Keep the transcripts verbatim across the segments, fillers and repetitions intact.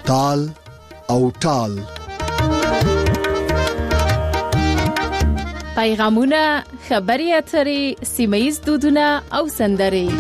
تال او ټال. پیغامونه، خبري اترې، سیمه‌ییز دودونه او سندرې.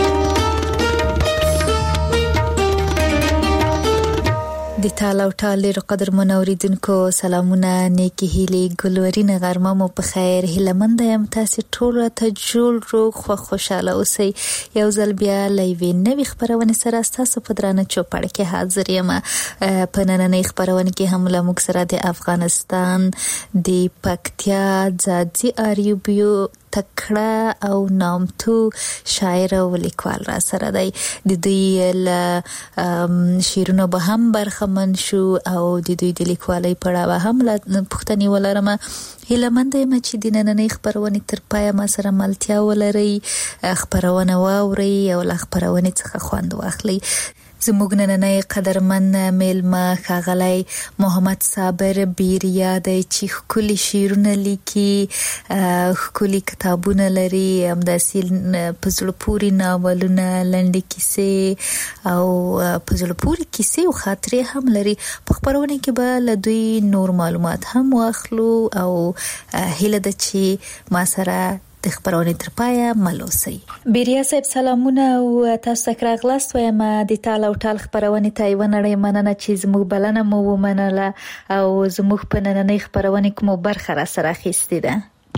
د تال او ټال ډېر قدرمن اوریدونکو سلامونه، نیکی هیلې، ګلورینه غرمه مو په خیر. هیله مند یم تاسو ټول ته جوړ روغ خو خوشاله اوسئ. یو ځل بیا لایوي نوې خبرونه سره تاسو په درانه چوپړ کې حاضر یم. په نننۍ خبرونه کې هم له موږ سره د افغانستان د پکتیا ځاځي اریوبیو تکړه او نامتو شاعر او لیکوال را سره دی. د دوی له شعرونو به هم برخمن شو او د دوی د لیکوالۍ په اړه هم پوښتنې ولرم. هیله مند یم چې د نننۍ خبرونه تر پایه ما سره ملتیا ولري، خبرونه واوري او له خبرونه څخه خوند واخلي. زموږ نننۍ قدرمن میلمه ښاغلی محمد صابر بیریا دی چې ښکلي شعرونه لیکي، ښکلي کتابونه لري، همداسې په زړه پورې ناولونه، لنډې کیسې او په زړه پورې کیسې او خاطرې هم لري. په خبرونه کې به له دوی نور معلومات هم واخلو او هیله ده چې ما سره د خبرونه تر پایه ملوسي. بیریا صاحب سلامونه او تاسو ته راغلاست. وایم د تال او ټال خبرونه ته یو نړۍ مننه چې زموږ بلنه مو ومنله او زموږ په نننۍ خبرونه کې مو برخه را سره اخیستې ده.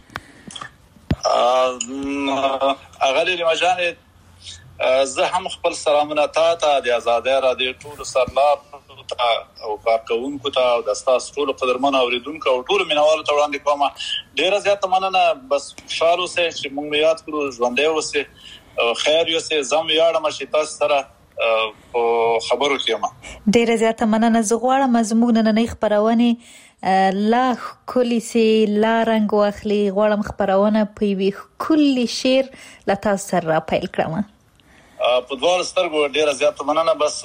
اغلی لمجانه زه هم خپل سلامونه تا ته د آزادۍ را دي ټول سرلاب او کارکونکو ته او د تاسو ټول قدرمن اوریدونکو او ټول مینوالو ته وړاندې کوم. ډیره زیاته مننه. بس خوشاله اوسئ چې موږ یاد کړو، ژوندۍ اوسئ، خیر اوسئ. زم یاړم چې تاسو سره خبرو کېما. ډیره زیاته مننه. زه غواړم زموږ نننۍ خبرونه لا کلی سي لا رنگ واخلي. غواړم خبرونه په وی کلی شعر لا تاسو سره پیل کړم. په دوه سترګو ډیره زیاته مننه. بس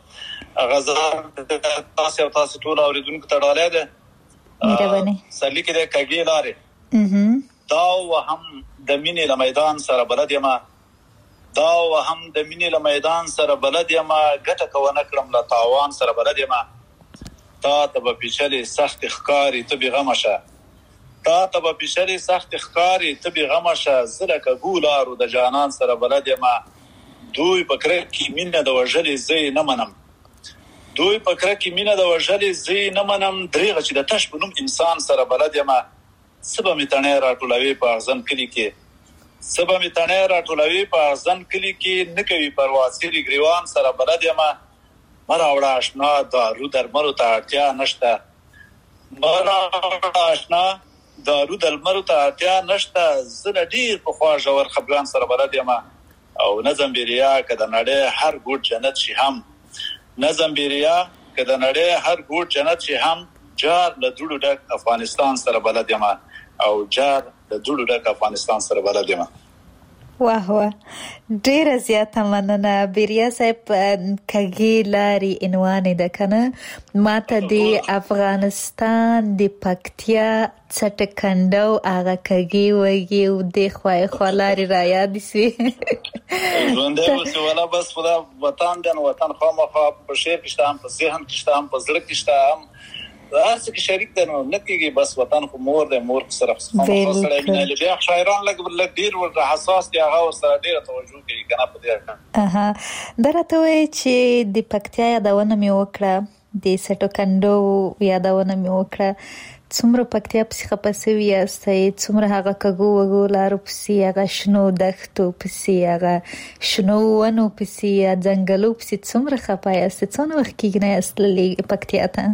غزا تاسو او تاسو ټول اوریدونکو ته ډالې ده. مهرباني. سړي کې د کګي لارې دا وهم د مینې له میدان سره بلد یم، دا وهم د مینې له میدان سره بلد یم، ګټه کو نه کړم له تاوان سره بلد یم. تا ته به پیچلې سخت ښکاری ته به غم شه، تا ته به پیچلې سخت ښکاری ته به غم شه. زره کګولارو د جانان سره بلد یم. دوی پکره کې مینه د وژلې زې نه منم، دوی پکره کې مینه د وژلې زې نه منم. دریغه چې د تش په نوم انسان سره بلد یم. سبا می تنه راټولوي په ځن کلی کې، سبا می تنه راټولوي په ځن کلی کې، نکوي پرواسيري ګریوان سره بلد یم. مرا وړه آشنا دارو درملو ته اړتیا نشته، مرا وړه آشنا دارو درملو ته اړتیا نشته. زه ډیر په خوا ژور خپګان سره بلد یم. او نظم بیریا کده نړۍ هر ګوټ جنت شي هم، نظم بیریا کده نړۍ هر ګوټ جنت شي هم. جار له دوړو ډک افغانستان سره بلد یم، او جار له دوړو ډک افغانستان سره بلد یم. واه واه ډیره زیاته مننه بیریا صاحب. کګي لاري عنوان ده کنه. ماته د افغانستان د پکتیا څټکندو هغه کګي وږي او د خوای خلاري را یاد شي. ژوندې اوسه ولا بس خدا وطن دن وطن خو مخه په شعر کې شته، په ذهن کې شته، په زړه کې شته، هر څه کې شریک دي. نو نکېږي بس وطن خو مور ده، مور سره خصوصا سره مینه. بیا شاعران لګ لګ ډیر ور حساس دي، هغه سره ډیر توجه کوي کنه په دې. اها درته وای چې د پکتیا یادونه مې وکړه، د سټوکندو یادونه مې وکړه. څومره پکتیا پسې خپسوي یاستئ، څومره هغه کګو وګو لارو پسې، هغه شنو دښتو پسې، هغه شنو ونو پسې، ځنګلو پسې څومره خپه یاستئ. څونه وخت کېږي نه یاست تللي پکتیا ته؟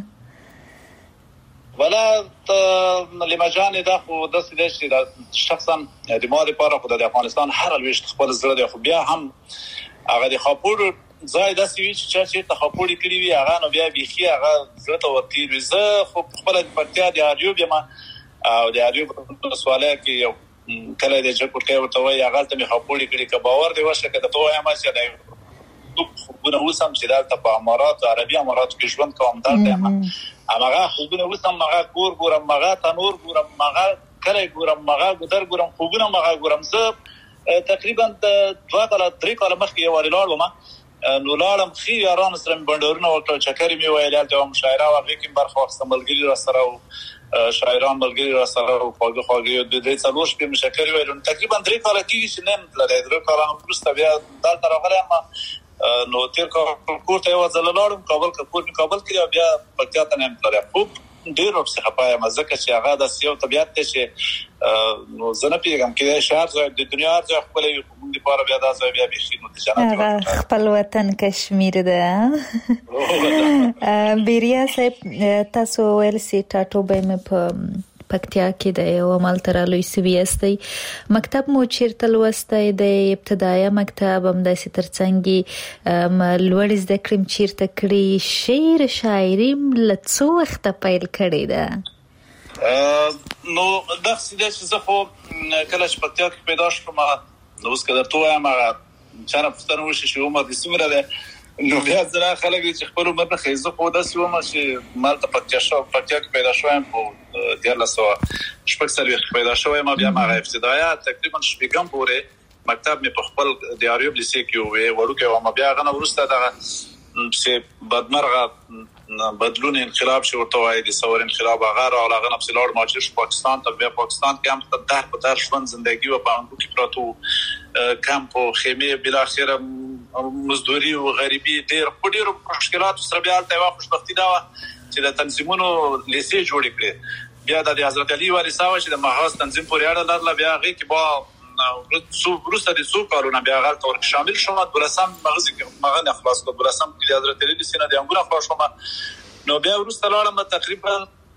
ولا لمجانه دا خو د سیدشي دا شخصا د ما لپاره خو د افغانستان هر لويشت خپل زړه دی. خو بیا هم هغه د خاپور ځای د سوي چې چې ته خاپوري کړی وي هغه نو بیا بيخي هغه زړه ته ورتي وي. زه خو خپل د پکتیا د اریوب یم او د اریوب په سواله کې یو کله د جګړې ورته وای هغه ته می خاپوري کړی ک باور دی وشه کده ته وایم چې دا خوبونه وسم چې دا په امارات عربي امارات کې ژوند کوم درته ما هغه خوبونه وسم هغه کور ګورم هغه تنور ګورم هغه کله ګورم هغه ګدر ګورم خوبونه هغه ګورم. زه تقریبا د دوه کال درې کال مخکې یو لاړم نو لاړم خي یاران سره بندرونه او چکرې می ویل ته مشاعره او کې برخه واخیستم ملګری را سره او شاعران ملګری را سره او خواږه خواږه د دې څلور شپې مشکل ویل تقریبا درې کال کېږي چې نن لري درې کال وروسته بیا دلته راغلم نو تیر کال کور ته وځل لاړم کابل کور کابل کې بیا پکې ته نه لري خوب ډیر څه خپایا مزه چې هغه د سیو طبيعت ته چې نو زنه پیغام کې شهر د دنیا ځای خپل د لپاره بیا د ځای بیا بشي نو د جنت خپل وطن کشمیر ده بیریا صاحب تاسو ول سي ټاټو به مې په پکتیا کې د یو عمل ترالوي سوي استي مکتب مو چیرته لوستای د ابتدایي مکتب هم د سترڅنګي لوړ زده کړم چیرته کړی شعر شاعري لڅو وخت پیل کړی ده نو د څه چې زه خو کله چې پکتیا کې پیدا شوم نو اوس کله ته ما چانه پښتنو وشي چې عمر د سیمره ده نو بیا زرا خلک چې خپل عمر نه خېزه خو د سیمه چې مالته پکتیا شو پکتیا کې پیدا شوم په دیارلسو شپږ سالي پیدا شوم ما بیا ما ابتدایي تقریبا شپږم پورې مکتب مې په خپل دیاریوب لیسې کې وې ورکه ما بیا غنه ورسته دغه چې بدمرغه بدلون انقلاب شو ورته وای د ثور انقلاب هغه راغله په لوړ ماجر پاکستان ته بیا پاکستان کې هم په در په در ژوند ژوندۍ و په انګو کې پروتو کمپ او خیمه بل اخر مزدوري او غریبي ډېر په ډېرو مشکلاتو سره بیا ته خوشبختی دا چې د تنظیمونو لیسې جوړ کړي بیا د حضرت علي وارث او چې د محاذ تنظیم پورې اړه لرله بیا غي کې با سو روسه د سو کارونه بیا غلط اور شامل شوم بلسم مغزي مغه خلاص کو بلسم د حضرت علي سینه د انګور خلاص شوم نو بیا روسه لاړم تقریبا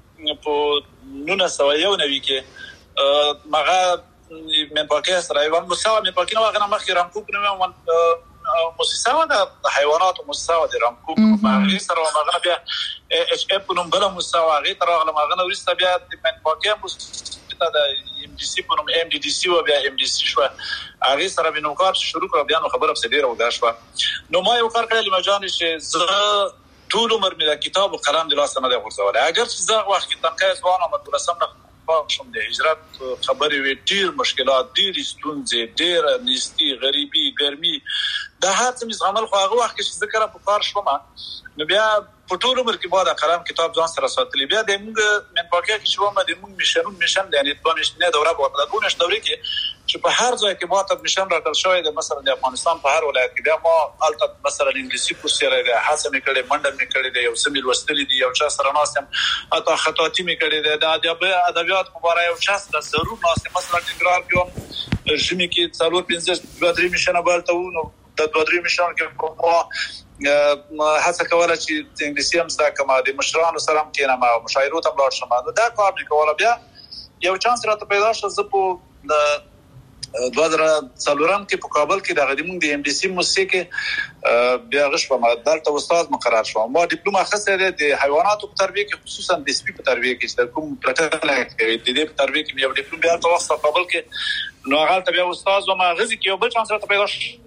په نونه سوایو نوي کې مغه مې پاکه سره یو مساوي مې پاکه نو غنه مخې رام کوک نو مؤسسه د حیوانات او مؤسسه د رام کوک مغه سره مغه بیا اچ اف نوم بل مؤسسه غي تر غله مغه ورسته بیا د من پاکه مؤسسه د ام دي سي په نوم ام دي دي سي او بیا ام دي سي شو هغه سره به نو کار شروع کړ بیا نو خبره په ډیره ودا شو نو ما یو کار کړل مجان چې زه ټول عمر مې کتاب او قلم د لاسه نه دی ورسول اگر چې زه وخت کې تنکای ځوان او مدرسه نه شوم د هجرت خبرې وی ډیر مشکلات ډیر ستونزې ډیر نيستي غريبي ګرمي د هر څه مزغمل خو هغه وخت چې ذکر په کار شوم نو بیا په ټول عمر کې بعد قلم کتاب ځان سره ساتلی بیا د موږ من پاکه کې شوم د موږ میشن میشن د یعنی په نشنه دوره په دغه دوره کې چې په هر ځای کې ماته میشن راکړل شوی د مثلا د افغانستان په هر ولایت کې بیا ما الته مثلا انګلیسي کورس یې راغی حساب مې کړی منډه مې کړی دی یو سمې وستلې دی یو چا سره ناسم اته خطاطي مې کړی دی د ادب ادبیات مبارک یو چا سره ضرور ناسم مثلا ټیګرار کوم ژمي کې څلور پنځه دوه میشن بالته نو د دوه درې میشن کې کومه هڅه کوله چې انګلیسي هم زده کوم د مشرانو سره هم کېنم او مشاعرو ته لاړ شم نو دا کار مې کوله بیا یو چانس راته پیدا شو زه په د دوه زره څلورم کې په کابل کې د غدیمون د ام ډي سي موسیقي بیا غش په مدرسه استاد مقرر شوم ما ډیپلوما خاصه د حیواناتو په تربیه کې خصوصا د سپي په تربیه کې چې کوم پروتکل کوي د دې په تربیه کې یو ډیپلوم بیا په وخت په کابل کې نو هغه ته بیا استاد و ما غزي کې یو بل چانس راته پیدا شو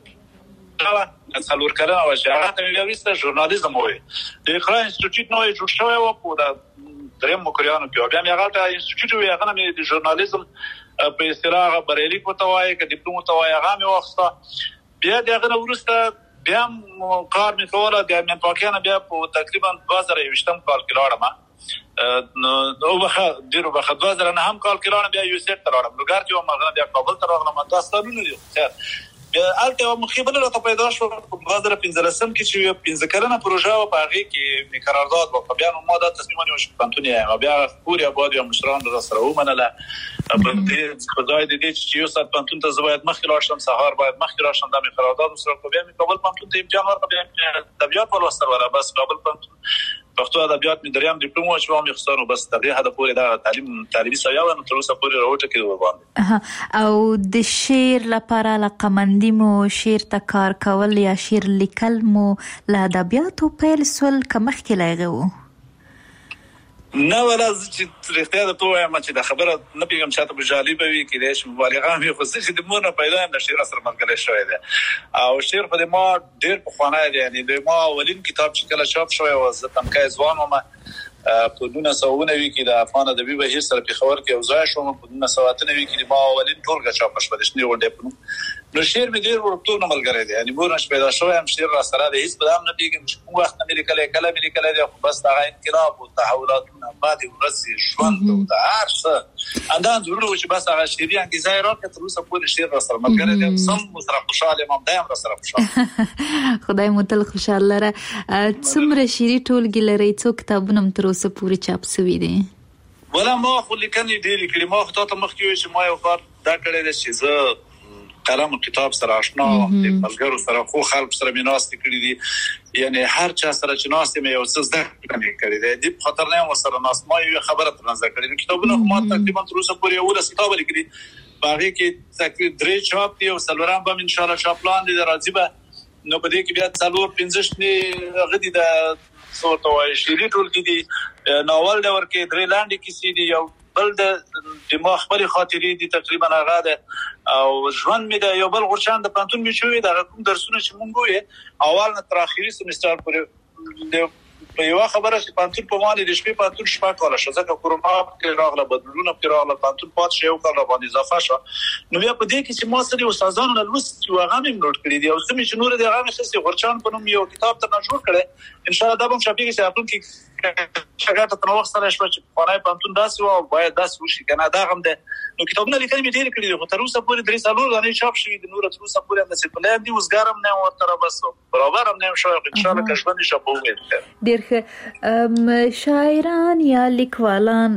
دا څلور کړه او چې هغه ته بیا وسته ژورنالیزم وای د اقرا انسټیټیوټ نوې جوړ شوی و په د دریم مکریانو کې بیا هغه ته انسټیټیوټ وی هغه مې د ژورنالیزم په اصطلاح بریلی په توای کې ډیپلوم توای هغه مې وخته بیا دغه ورسته بیا کار مې کوله د من پاکانه بیا په تقریبا دوه زره یوشتم کال کې لاړم نو نو بخا ډیرو بخا دوه زره نه هم کال کې لاړم بیا یو سیټ ته لاړم نو ګر چې ما بیا کابل ته راغلم تاسو ته نه دی خیر الته مخیبل راته پیدا شو په دوه زره پنځلسم کې چې پنځه کلنه پروژه و په هغه کې می قرارداد و بیا نو ما د تصمیم ونیو چې پانتونی بیا پوری آباد یا مشران را سره ومنله په دې خدای دې چې یو سات پانتون ته زباید مخکې راشم سهار باید مخکې راشم د می قرارداد سره بیا می کابل پانتون ته امتحان ورکړم بیا طبيعت ول وسره ولا بس کابل پانتون پښتو ادبیات می دریم ډیپلوم او شوم یخسانو بس دغه هدا پوری دا تعلیم تعلیمي سویا و نو تر اوسه پوری راوټه کې وباندې او د شعر لپاره لقمندی مو شعر ته کار کول یا شعر لیکل مو له ادبیاتو پیل سول کمخ کې لایغو نه ولا چې رښتیا د توه ما چې د خبره نه پیغام شاته بجالي به وي کې د مبالغه مې خو چې د مونږ پیدا د شعر سره مرګله شوې ده او شعر په ما ډېر په خوانه دي یعنی د ما اولین کتاب چې کله چاپ شوی و زه تمکای ځوان ما په دونه سوونه وی کې د افغان ادبي بهیر سره په خبر کې اوځای شوم په دونه سواتنه وی کې ما اولین ټولګه چاپ شوه د شنو ونډه په نو شعر مې ډېر ورته نه ملګری دی یعنی مور نش پیدا شوی هم شعر را سره دی هیڅ بدام نه پیږم چې کوم وخت مې لیکل کله مې لیکل دی خو بس دا انقلاب او تحولاتونه بعد ورځ ژوند او د هر څه انداز ورو چې بس هغه شعري انګیزه راکړه تر اوسه پورې شعر را سره ملګری دی سم سره خوشاله یم دایم را سره خوشاله خدای مو تل خوشاله لره. څومره شعري ټولګي لرئ څو کتابونه هم تر اوسه پورې چاپ شوي دي؟ ولا ما خو لیکنې ډېرې کړې ما خو ته مخکې وایي چې ما یو کار دا کړی دی چې زه قلم او کتاب سره آشنا وم د ملګرو سره خو خلک سره مې ناستې کړي دي یعنی هر چا سره چې ناستې مې یو څه زده کړې کړي دي دې په خاطر نه یم ورسره ناست ما یو خبره تر نظر کړې دي کتابونه خو ما تقریبا تر اوسه پورې یولس کتاب لیکلي په هغې کې تقریبا درې چاپ دي او څلورم به هم انشاءالله چاپلان دي د راځي به نو په دې کې بیا څلور پنځه شتې هغه دي د څو ته وایي شعري ټولګي دي ناول ډول کې درې لاندې کیسې دي یو بل د ما خپلې خاطرې دي تقریبا هغه ده او ژوند مې د یو بل غورچاند د پانتون مې شوی د کوم درسونه چې مونږ وې اول نه تر اخري سمستر پورې په یو خبره چې پانتون په مالي د شپې پانتون شپه کاله شو ځکه کورونا کې راغله بدلونه کې راغله پانتون پات شو یو کال باندې اضافه شو نو بیا په دې کې چې ما سره استادانو له لوست یو هغه مې نوٹ کړی دی او سمې چې نور د هغه خسته غورچاند په نوم یو کتاب تر نه جوړ کړي ان شاء الله دا به شپږ کې خپل کې شګه ته نو وخت سره شپه چې پاره پانتون داسې او باید داسې وشي کنه دا هم ده نو کتابونه لیکل مې ډېر کړی دي خو تر اوسه پورې درې سالو غنې چاپ شوی د نور تر اوسه پورې هم څه پلان دي وزګارم نه ورته بس برابر هم نه شو ان شاء الله کښونه شپه ډېر ښه. شاعران یا لیکوالان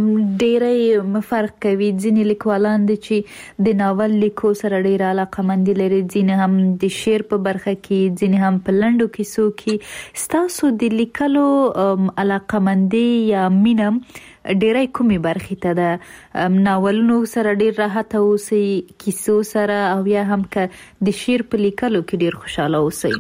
ډېر فرق کوي ځینې لیکوالان دي چې د ناول لیکو سره ډېر علاقه‌مندي لري ځینې هم د شعر په برخه کې ځینې هم په لنډو کیسو کې ستاسو د لیکلو علاقه‌مندي یا مینه ډېرای کومې برخې ته ده ناولونو سره ډېر راحت اوسئ کیسو سره او یا هم که د شعر په لیکلو کې ډېر خوشاله اوسئ؟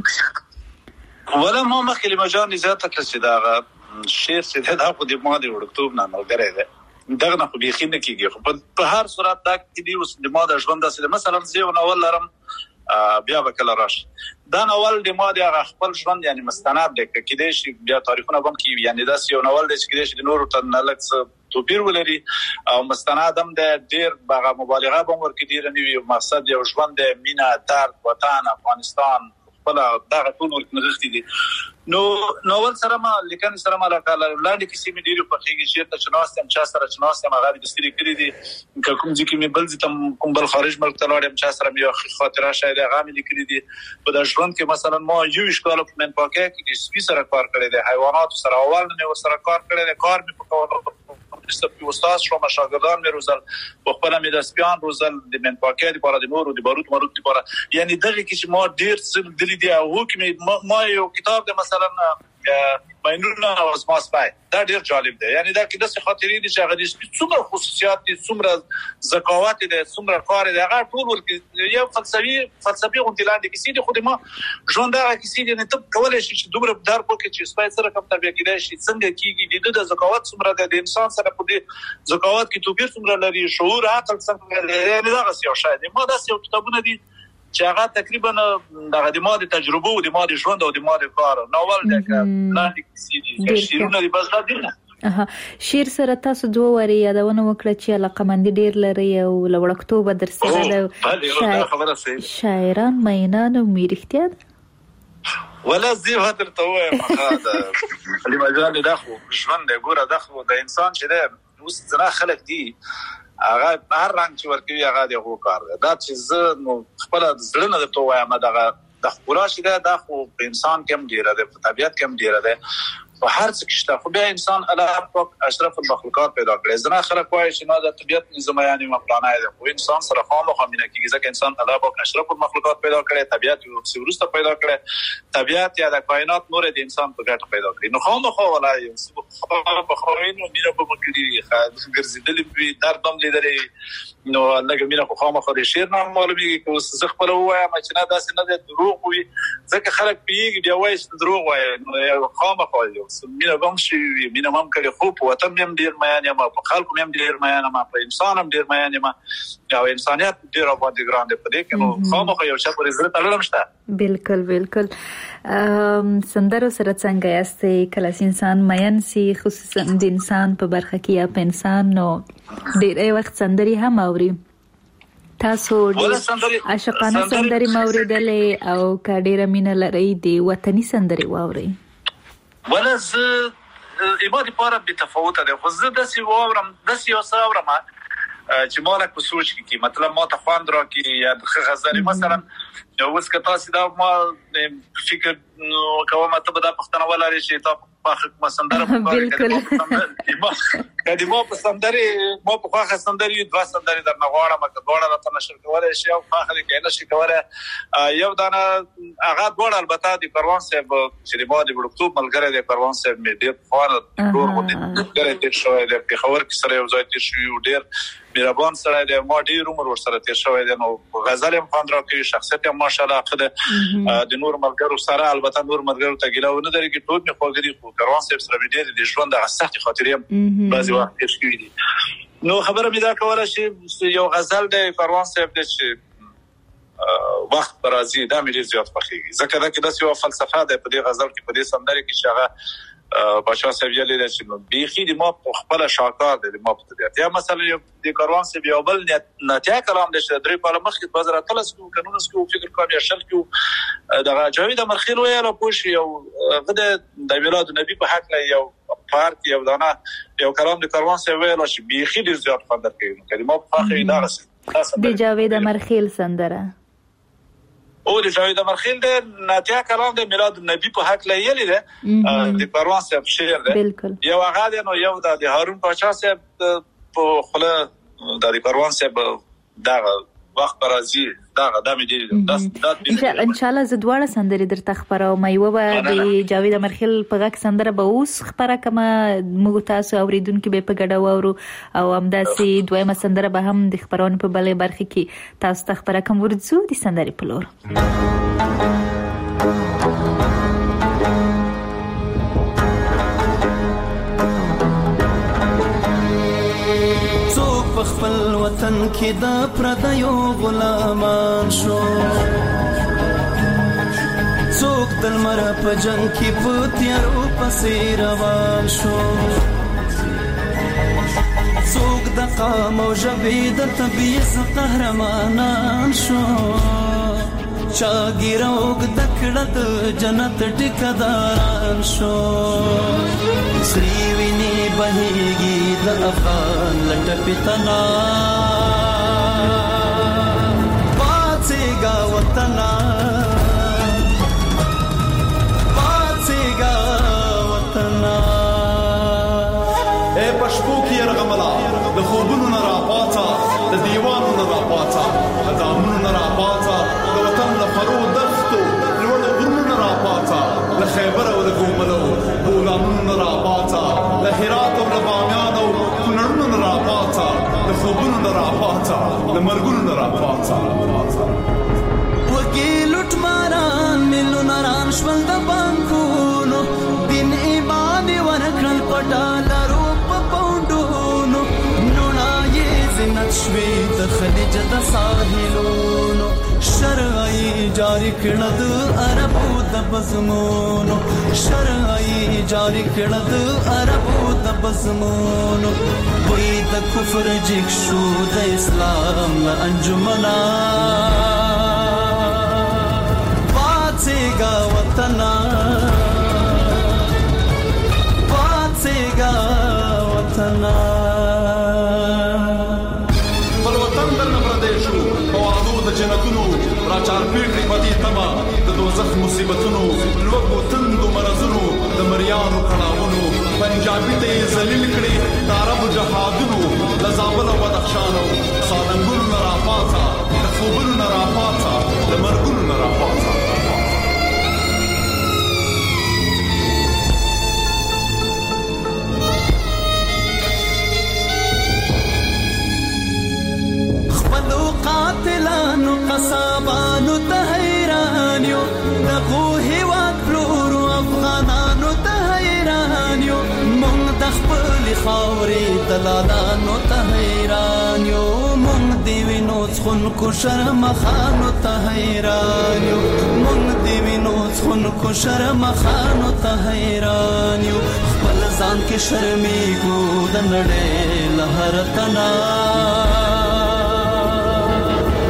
ولا ما مخکې مجال زیاته کړ چې دا شعر چې دا خو د ما د وړکتوب نه ملګری دی دغه نه خو بیخي نه کېږي خو په هر صورت دا کې دی اوس د ما د ژوند داسې مثلا زه یو ناول لرم بیا به کله راشي دا ناول د ما د خپل ژوند یعنی مستند دی کېدای شي بیا تاریخونه هم کې یعنی دا یو ناول دی چې کېدای شي د نورو ته نه لږ توپیر ولري او مستند هم د ډېر باغه مبالغه به ورکې ډېر نه وي مقصد یو ژوند د مینا درد وطن افغانستان خپل دغه ټول ورنغښتي دي نو ناول سره ما لیکن سره ما لاندې کیسې مې ډېر په خېږي چې ته چناستم چا سره چناستم هغه د ستري کړی دي کوم ځکه مې بل ځم کوم بل خارج ملک ته لاړم چا سره مې خاطره شاید هغه مې لیکلي دي په د ژوند کې مثلا ما یو اشکال په من پاکه کې د سپي سره کار کړی دی حیوانات سره اول مې ورسره کار کړی دی کار مې په کوله سپي استاد شو شاګردان مې روزل په خپل مې د سپيان روزل د من پاکه لپاره د نورو د باروت ماروت لپاره یعنی دغه کې چې ما ډېر څه دلی دی او کې ما یو کتاب د مثلا ماینونه او سماسپای دا ډېر جالب دی یعنی دا کې د څه خاطرې دي چې هغه د څومره خصوصیات دي څومره ذکاوت دي څومره کار دي هغه ټول ورته یو فلسفي فلسفي غونډلان دي کې دي خو د ما ژوند هغه کې دي نه ته کولای شي چې دومره دار پکې چې سپای سره کوم تربیه کېدای شي څنګه کېږي د ذکاوت څومره د انسان سره په دې ذکاوت کې توپیر څومره لري شعور عقل څنګه لري دا غسی او شاید ما دا څه کتابونه دي چې هغه تقریبا د ما د تجربه او د ما د ژوند او د ما د کار ناول دی که لاندې کیسې دي شعرونه دي بس دا دي اها شعر سره تاسو دوه وری یادونه وکړه چې علاقه‌مندي ډېر لري او لوړکتوب در سره د شاعران مینان او میرختیا ولا زی هتر ته وایم هغه د مجال داخو ژوند دی ګوره داخو د انسان چې ده اوس ځنه خلک دي هغه هر رنګ چې ورکوي هغه د هغو کار دی دا چې زه نو خپله زړه نه درته ووایم دغه د ښکلا چې دی دا خو په انسان کې هم ډېره دی په طبیعت کې هم ډېره دی په هر څه کې شته خو بیا انسان الله پاک اشرف المخلوقات پیدا کړی ځینې خلک وایي چې نه د طبیعت نظام یعنې مفلانه دی خو انسان سره خامخا مینه کېږي ځکه انسان الله پاک اشرف المخلوقات پیدا کړی طبیعت یې ورپسې وروسته پیدا کړی طبیعت یا د کائنات نور د انسان په ګټه پیدا کړي نو خامخا ولا یو څه په خوینو مینه به مو کړي ګرځېدلي وي درد هم لیدلی نو لږه مینه خو خامخا د شعر نه معلومېږي که اوس زه خپله ووایم چې نه داسې نه دی دروغ وي ځکه خلک پوهېږي بیا وایي چې دروغ وایي نو خامخا یو مینه به هم شوي وي مینه هم کړې خو په وطن مې هم ډېر مین یم په خلکو مې هم ډېر مین یم په انسان هم ډېر مین یم او انسانیت ډېر راباندې ګران دی په دې کې نو خامخا یو چا پورې زړه تړلی هم شته بالکل بالکل سندرو سره څنګه یاستئ کله چې انسان مین سي خصوصا د انسان په برخه کې یا په انسان نو ډېری وخت سندرې هم اوري تاسو عاشقانه سندري موریدلې او کډیره مینه لري د وطني سندري واوري؟ ولا ز ایمادي پاره به تفاوت ده، خو زه د سی واورم د سی وساورم چې مالک په سوچ کې مطلب ما ته خواند را کې یا غزل مثلا اوس که تاسو دا ما فکر کوم ته به دا پښتنه ولري چې تاسو په حق مسندره په کله ما په سندري ما په خاصه سندري د سندري در نغواړه مکه دوړه راته نشر کولای شي او فخر کې نشي کولای یو دانه هغه دوړه البته د پروان صاحب چې د ماده وړکتوب ملګری د پروان صاحب می ډیر فار ډور غوډه ډیر ډیر شوی د پیښور کې سره یو ځای تیر شو ډیر میرابان سره د ما ډیر عمر ورسره تیر شوی دی نو غزل هم خواند را کوي شخصیت هم ماشاءالله خده د نور ملګرو سره البته نور ملګرو ته ګیله ونه دري کې ټول می خوګري خو پروان صاحب سره ډیر د ژوند د سخت خاطرې بعضی وخت تیر شوی دي نو خبره مې دا کوله چې یو غزل د پروان صاحب د چې وخت برازي دا مې ډیر زیات خوښیږي ځکه دا کې د یو فلسفه ده په دې غزل کې په دې سندره کې چې هغه بادشاہ صاحب یې لیدل چې بيخي د ما خپل شاکار د ما په طبيعت یا مثلا د کاروان صاحب یو بل نتیا کلام د درې په مخکې بازار تلس کو قانون سکو فکر کوم یا شل کو د جاوید مرخیل ویاله پوش یو غده د میلاد نبی په حق لا یو پارت یو دانا یو کلام د کاروان صاحب ویاله چې بيخي د زیات خندر کوي کلمه په اخر دا د جاوید مرخیل سندره او د جاوید مرخیل د ناتیا کلام د میلاد النبی په حق لایلی ده د پروان صاحب شعر ده یو هغه د نو یو د هارون پاچا صاحب په خله د پروان صاحب دغه وخت راځي دغه د مې دي ان شاء الله زه دواړه سندري درته خبرو مې و د جاوید مرخیل په غږ سندره به اوس خبره کما موږ تاسو اوریدونکو به په ګډه وورو او همداسې دویمه سندره به هم د خبرونو په بلې برخه کې تاسو ته خبره کوم ورځو د سندري په لور خپل وطن کې د پردیو غلامان شو څوک د لمر په جنگ کې په تیارو پسې روان شو څوک د قام او ژبې د تبعیض قهرمانان شو چا ګیروګ د کړه د جنت ټیکداران شو سری ویني بهيږي د افغان لټپتنا پاتېګا وطنا پاتېګا وطنا اے پښپو کې رغملا د خوبونو نه را پاتا د دیوانو نه را پاتا د دامونو نه را پاتا د وطن له فرو دفتو لوړ غرونو نه را پاتا د خیبر او د ګوملو بولانونو نه را پاتا د هرات او د بامیان او کونړونو نه را پاتا د خوبونو نه را پاتا د مرګونو نه را پاتا وګي لټ ماران ملو ناران شول د بانکونو دین ایمان ورکړل پټالرو په پوندونو نونای زینت شوي د خلیج د ساحلونو شرعي جاری کړه د عربو د بزمونو شرعي جاری کړه د عربو د بزمونو وې د کفر جګ شو د اسلام له انجمنا پاتېګا وطنا پاتېګا وطنا بل وطن درنه پردیشو پوادو د جنتونو راچار پیټي پدې تما د دوزخ مصیبتونو لوګو تندو مرزونو د مریانو کړهونو پنجابي ته ذلیل کړي د عربو جهادونو د زابل او بدخشانو سالنګونو نه را پاتا د خوبونو نه را پاتا د مرګونو نه را پاتا قاتلانو قصابانو ته حیران یو دغه هیواد پلورو افغانانو ته حیران یو مونږ د خپل خاورې دلالانو ته حیران یو مونږ دی وینو څخونکو شرمخانو ته حیران یو مونږ دی وینو څخونکو شرمخانو ته حیران یو خپل ځان کې شرمېږو د نړۍ له هر تنا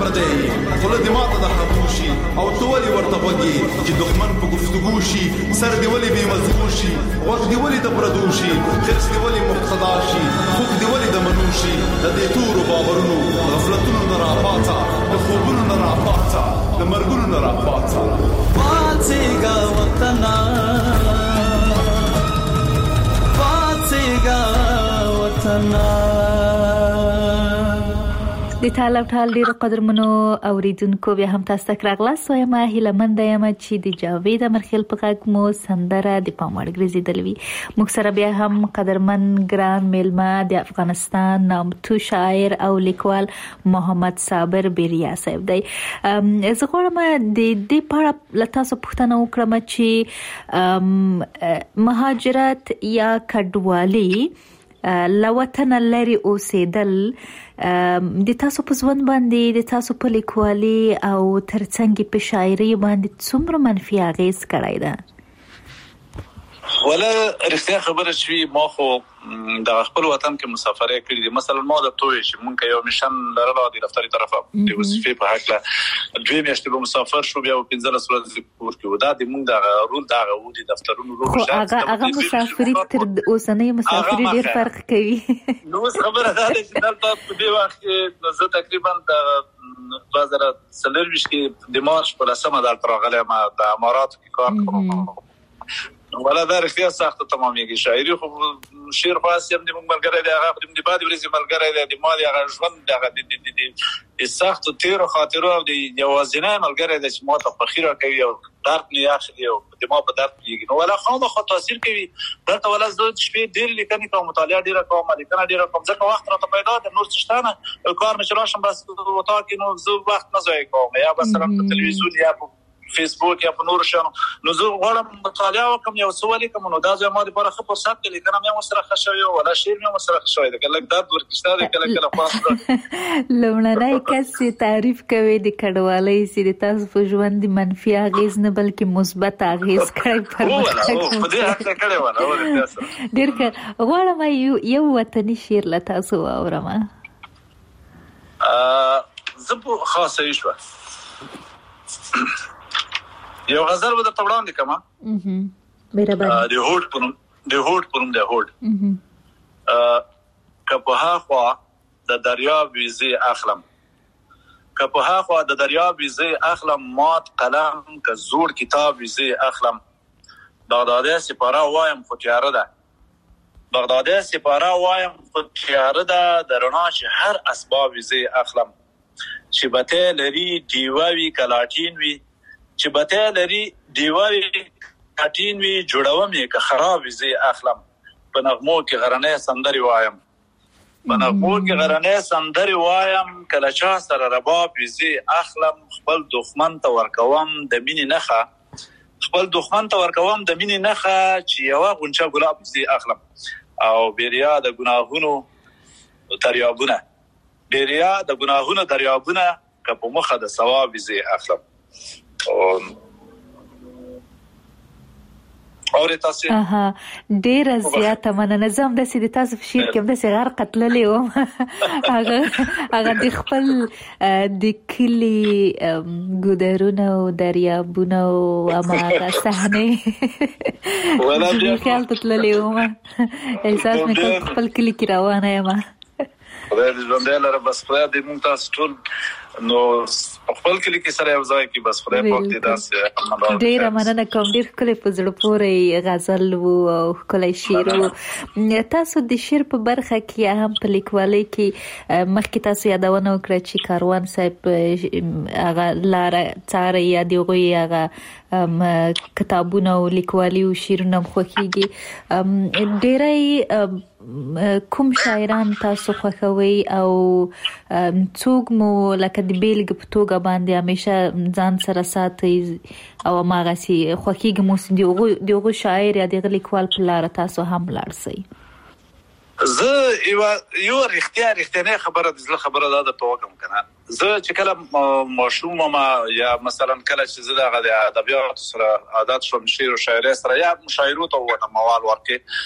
پردی خوله دې ماته د خطو شي او ته ولې ورته غوږ یې چې دښمن په گفتگو شي سر دې ولې بې مزغو شي غوږ دې ولې د پردو شي خرس دې ولې مقتدا شي خوږ دې ولې د منو شي د دې تورو باورونو غفلتونو نه راپاڅه د خوبونو نه راپاڅه د مرګونو نه راپاڅه پاڅېږه وطنه پاڅېږه وطنه. د ټال او ټال ډیرو قدرمنو اوریدونکو بیا هم تاسو ته راغلاست وایم هیله مند یم چې د جاوید امرخیل په غږ مو سندره د پاموړ ګرځېدل وي. موږ سره بیا هم قدرمن ګران میلمه د افغانستان نامتو شاعر او لیکوال محمد صابر بیریا صاحب دی. زه غواړم د دې په اړه له تاسو پوښتنه وکړم چې مهاجرت یا کډوالي له وطن لرې اوسېدل د تاسو په ژوند باندې د تاسو په لیکوالي او ترڅنګ په شاعري باندې څومره منفي اغېز کړی ده؟ ولا رښتیا خبره شوي ما خو د خپل وطن کې مسافرۍ کړې دي. مثلا ما د توې چې مونږ یو میشن لرلو د دفتري طرفه د وظیفې په حق له دوی میاشتې به مسافر شو بیا په پنځلس ورځې کور کې ودا د مونږ د رول د غو د دفترونو رول شته. هغه هغه مسافرۍ تر اوسنۍ مسافرۍ ډیر فرق کوي. نو خبره ده چې دلته په دې وخت کې زه تقریبا د دوه زره څلور کې د مارچ په لسمه د راغله ما د اماراتو کې کار کوم ولا دا رښتیا سخت تمامېږي. شاعري خو شعر خاص هم د ملګری دی هغه د بعد ورځې ملګری دی د مالي هغه ژوند دغه د سخت تیر خاطرو او د یوازینه ملګری دی چې ما ته فخر کوي او درد نه اخلي او د ما په درد کېږي. نو ولا خامخا تاثیر کوي درته ولا زه شپې ډېر لیکنې کوم مطالعه ډېره کوم لیکنه ډېره کوم ځکه وخت راته پیدا د نور څه شته کار مې راشم بس وتا کې نو زه وخت نه ضایع کوم یا مثلا په تلویزیون یا په فیسبوک یا په نور شانو نو زه غواړم مطالعه وکم یو څه ولیکم نو دا زما لپاره ښه فرصت دی لیکنه مې سره ښه شوی ولا شعر مې سره ښه شوی دی کله درد ورکشته دی کله کله خاص لومړنی کس تعریف کوي د کډوالۍ چې د تاسو په ژوند منفي اغېز نه بلکې مثبت اغېز کوي پر په دې حق کړي ولا ورته ډیر ښه غواړم یو یو وطني شعر له تاسو واورم. ا زه په خاصه شو یو غزل به د توړاندې کما اها مهرباني د هوډ پرم د هوډ پرم د هوډ ا کپه خوا د دریا ویزه اخلم کپه خوا د دریا ویزه اخلم مات قلم ک زوړ کتاب ویزه اخلم بغدادي سپاره وایم خو تیاره ده بغدادي سپاره وایم خو تیاره ده درنا چې هر اسباب ویزه اخلم چې بته لري دیووي کلاټین وی چې بته لري دیواري کټین وی جوړوم که خراب زی اخلم په نغمو کې غرنې سندري وایم په نغمو کې غرنې سندري وایم کله چا سره رباب زی اخلم خپل دښمن ته ورکوم د مینې نخه خپل دښمن ته ورکوم د مینې نخه چې یو غونچه ګلاب زی اخلم او بیریا د ګناهونو دریابونه بیریا د ګناهونو دریابونه که په مخه د ثواب زی اخلم اور تاسو اها ډیر زیاته مننه زم د سید تاسو په شیر کې د صغار قتللې و هغه هغه د خپل د کلی ګودرونه او دریابونه او اماغه صحنه ولا د خیال تللې و احساس مې خپل کلی کې روانه یم خدای دې ژوند لره بس خدای دې مونږ تاسو ټول نو خپل کلی کې سره یو ځای کې بس خدای پاک دې داسې ډیر مننه کوم ډیر کلی په زړه پورې غزل او کلی شعر او تاسو د شعر په برخه کې هم په لیکوالۍ کې مخکې تاسو یادونه وکړه چې کاروان صاحب هغه لار څاره یا دیغوی هغه کتابونه او لیکوالي او شعرونه خوښيږي ډیرای کوم شاعران تاسو خوښوي او څوک مو لکه د بیلګ په توګه باندې همیشه ځان سره ساتي او ماغه سي خوښيږي مو سندي دغه شاعر یا دغه لیکوال په لار تاسو هم لارسي زه یو یو اختیار اختیار خبره د زله خبره ده په وکم کنه زه چې کله ماشوم ما یا مثلا کله چې زه د ادبیات سره عادت شوم شعر او شاعري سره یا مشاعرو ته وته موال ورکه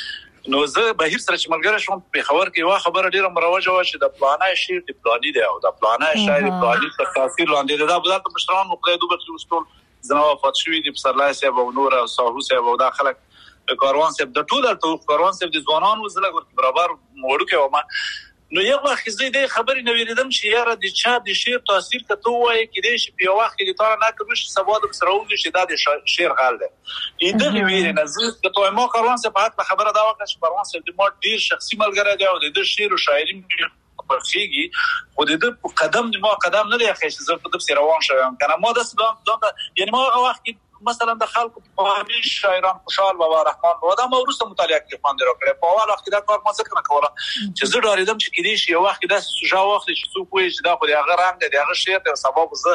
نو زه بهیر سره چې ملګری شوم په خبر کې وا خبره ډیره مروجه و چې د پلانای شیر د پلاني دی او د پلانای شاعر پلاني په تاثیر لاندې دا بدل په مشران مقدمه دوه وستول زناوه فاتشوی د پسرلای صاحب او نور او ساهو صاحب او د خلک کاروان صاحب د ټول ته کاروان صاحب د ځوانانو زله ور برابر موړو کې و ما نو یو وخت زه د خبرې نو ویریدم چې یاره د چا د شعر تاثیر کته وای کې د شي په وخت کې د تار نه کوم شي سبا د سرون شي د شعر غال ده اېده ویری نه زه د توه ما کاروان صاحب په خبره دا وکړه چې کاروان صاحب د ما ډیر شخصي ملګری دی او د شعر او شاعري پرخیږي خو د قدم د ما قدم نه لري چې زه په دې روان شوم کنه ما د سلام یعنی ما هغه وخت مثلا د خلکو په هغه شاعران خوشحال بابا رحمان بابا دا موروثه مطالعه کې خوند راکړي په اول وخت دا کار ما ذکر نه کوله چې زه ډاریدم چې کېدی شي یو وخت دا سوجا وخت چې څوک وایي چې دا خو هغه رنګ دی هغه شعر د سبب زه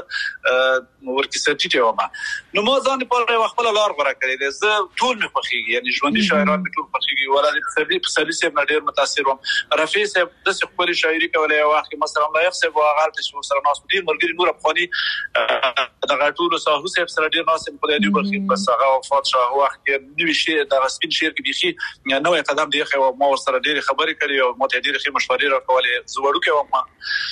ورته سټیټ وم نو ما ځان په یو خپل لار غوړه کړی دی زه ټول مې خوښیږي یعنی ژوندۍ شاعران مې ټول خوښیږي ولا د سبي په سبي سره ډېر متاثر وم رفیع صاحب د خپل شاعري کولای یو وخت مثلا لایق صاحب او غلط چې سره ناس ډېر ملګری نور افغاني د غټولو ساهو صاحب سره ډېر ناس په دې برخه بس هغه وفات شو وخت کې نوې شي د سپین شعر کې بيخي نوې قدم دی خو ما ور سره ډېر خبرې کړې او مو ته ډېر ښه مشورې راکولې زوړو کې وم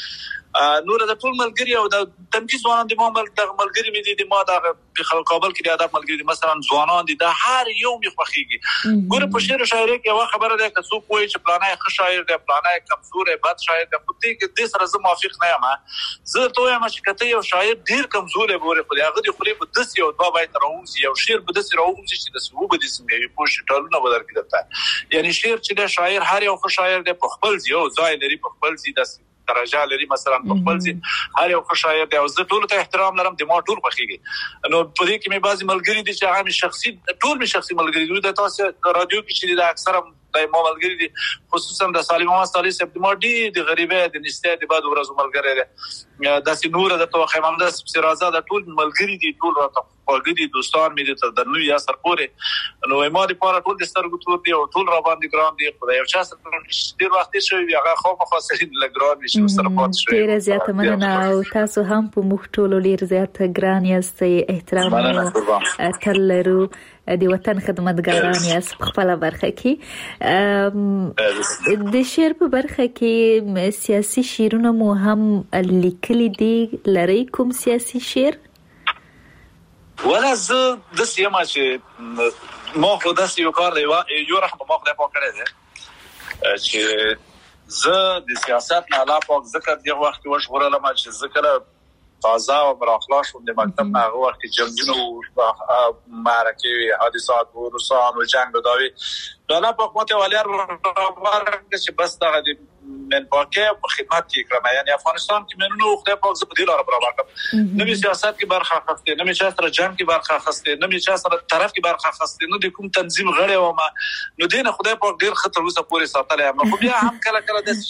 نور د ټول ملګری او د تمکیز ځوانان د ما د ملګری مې دي ما د کابل کې د ادب ملګری مثلا ځوانان دي د هر یو مې خوخيږي ګوره په شعر او شاعري کې وا خبره ده چې څوک وایي چې پلانای ښه شاعر دی پلانای کمزور دی بد شاعر دی خو دې د سره زه موافق نه یم زه ته یم چې کته یو شاعر ډیر کمزور دی ګوره خو هغه دی خو په دس یو دوا باید راوځي یو شعر په دس راوځي چې د سبب د سیمې په شټالونه بدل کړي یعنی شعر چې د شاعر هر یو ښه شاعر دی په خپل یو ځای لري په خپل ځای د درجه لري مثلا په خپل ځای هر یو ښه شاعر دی او زه ټول ته احترام لرم د ما ټول خوښیږي نو په دې کې مې بعضی ملګری دي چې هغه شخصي ټول مې شخصي ملګری دي د تاسو رادیو کې چې د اکثره د ما ملګری دي خصوصا د سالم محمد صالح صاحب د ما دي د غریبه د نشته د بعد ورځو ملګری دي د سنور د توخه محمد سرازه د ټول ملګری دي ټول راته خوږ دي دوستان مې دي د نوې اثر پورې نو ما د پاره ټول د سترګو تور دي او ټول را باندې ګرام دي خدای یو چا سره ډیر وخت شوی هغه خو مخاصرین لګرام شي سره پات شوی ډیر زیات مننه او تاسو هم په مخ ټول ډیر زیات ګران یاست احترام او تل لرو د وطن خدمتګاران یاست په خپل برخه کې د شعر په برخه کې سیاسي شعرونه مو هم لیکلي دي لري کوم سیاسي شعر ولا زه د سیمه چې ما خو د یو کار دی یو رحم ما خدای پاک کړی دی چې زه د سیاست نه علاوه پاک ذکر دی وخت وشغله ما چې ذکر تازه او براخلاص د مکتب هغه وخت جنگونه او معرکې حادثات او روسان او جنگ داوی دا په کومه ولر ورغه چې بس دا د من پاکه په خدمت کې کړم یعنی افغانستان کې منو خدای پاک زه په دې لاره برابر کړم نو سیاست کې برخه اخیسته نو چې سره جنگ کې برخه اخیسته نو چې سره طرف کې برخه اخیسته نو د کوم تنظیم غړی و ما نو دینه خدای پاک ډیر خطر وسه پورې ساتلی ما خو بیا هم کله کله د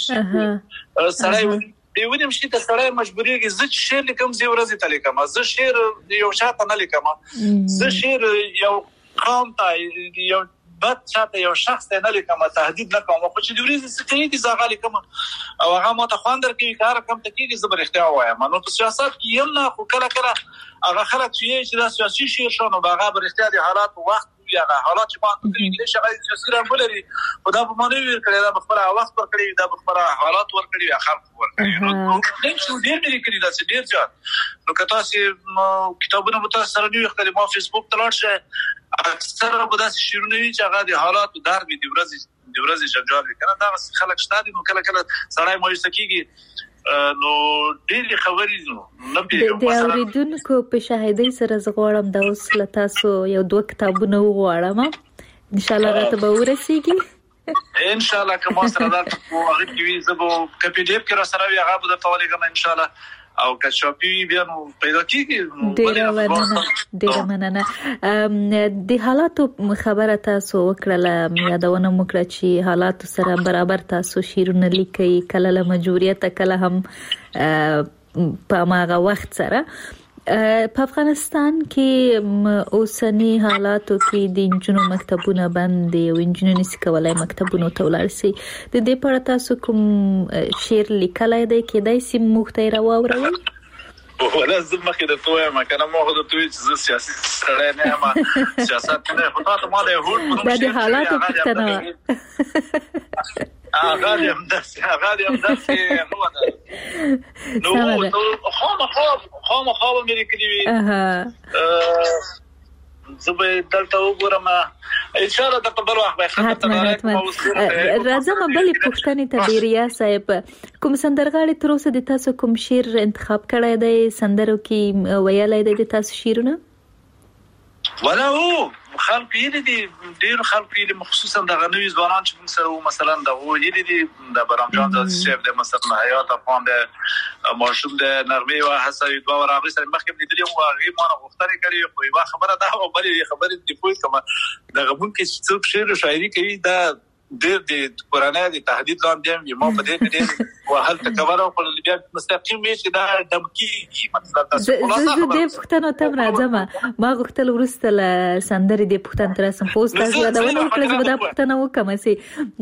سړی دیونیم شي ته سړی مجبورېږي زه شعر لیکم زه ورځې ته لیکم زه شعر یو شاته نه لیکم زه شعر یو قوم ته یو بد شاته یو شخص ته نه لیکم تهدید نه کوم خو چې د ورځې څخه کې دي زغالي کوم او هغه ما ته خواندر کې کار کوم ته کې زبر اختیار وایم نو په سیاست کې یم نه خو کله کله هغه خلک چې د سیاسي شعر شنو هغه بر اختیار حالات وخت یا حالات چې باندې د انګلیش غوړي سیاسي رنګولري خدا په معنی ور کړی دا بخبره وخت ور کړی دا بخبره حالات ور کړی یا خلق ور کړی نو د څه ډیر ډیر کړی دا چې ډیر ځات نو کته چې کتابونه متاسره سره نیو خپل ما فیسبوک تلاړ شه اکثر به دا شیرونه وی چې هغه د حالات در به د ورځې د ورځې جنجال کنه دا خلک شته نو کله کله سړی مایوس کیږي نو ډېری خبرې نو نه پیږم د اوریدونکو په شاهدۍ سره زغړم د اوس لتاسو یو دوه کتابونه وغواړم ان شاء الله راته به ورسیږي ان شاء الله کوم سره دا په هغه کې وي زبو کپی ډی اف کې را سره وي هغه به د تولیګم ان شاء الله او کچاپی بیا نو پیدا کیږي ډیر مننه ډیر مننه د حالاتو خبره تاسو وکړه یادونه مو کړه چې حالات سره برابر تاسو شیرونه لیکي کله له مجبوریت کله هم په ماغه وخت سره په افغانستان کې اوسنی حالاتو کې د انجونو مکتبونه بند دي او انجونو نشي کولای مکتبونو ته ولاړ شي د دې په اړه تاسو کوم شعر لیکلای دی کېدای شي مختیر واورول ولا زه مخې د توه یم که نه ما خو د توی چې زه سیاسي سړی نه یم سیاست نه خو تا ته ما د هوډ په نوم دا د حالاتو پوښتنه وه هغه دې همداسې هغه دې همداسې نه وه نو خامخا خامخا به مې لیکلي وي زه به دلته وګورم انشاءالله درته بل وخت به حتما حتما راځم بلې پوښتنې ته بیریا صاحب کوم سندرغاړي تر اوسه د تاسو کوم شعر انتخاب کړی دی سندرو کې ویلی دی د تاسو شعرونه ولا هو خلق یې دي ډېر خلق یې مخصوصا د غنوي ځوانان چې موږ سره مثلا د هو یې دي د برام جان د شیف د مثلا حیات افغان د ماشوم د نغمه او حسن دوه راغلي سره مخکې لیدلې مو هغه ما غوښتنه کړې خو یو خبره ده او بلې خبره دی پوه کما د غمون کې څوک شعر او شاعري کوي دا ډېر د قرانه د تهدید لاندې یم ما په دې کې وهل تکبر او خپل بیا مستقیم وي دا دمکی مطلب تاسو خلاصه زه دې پښتنو ته راځم ما غوښتل ورسته ل سندري دې پښتن تر سم پوسټ تاسو دا ونه کړم زه دا پښتنه وکم سي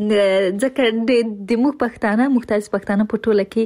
ځکه د موږ پښتانه مختلف پښتانه په ټوله کې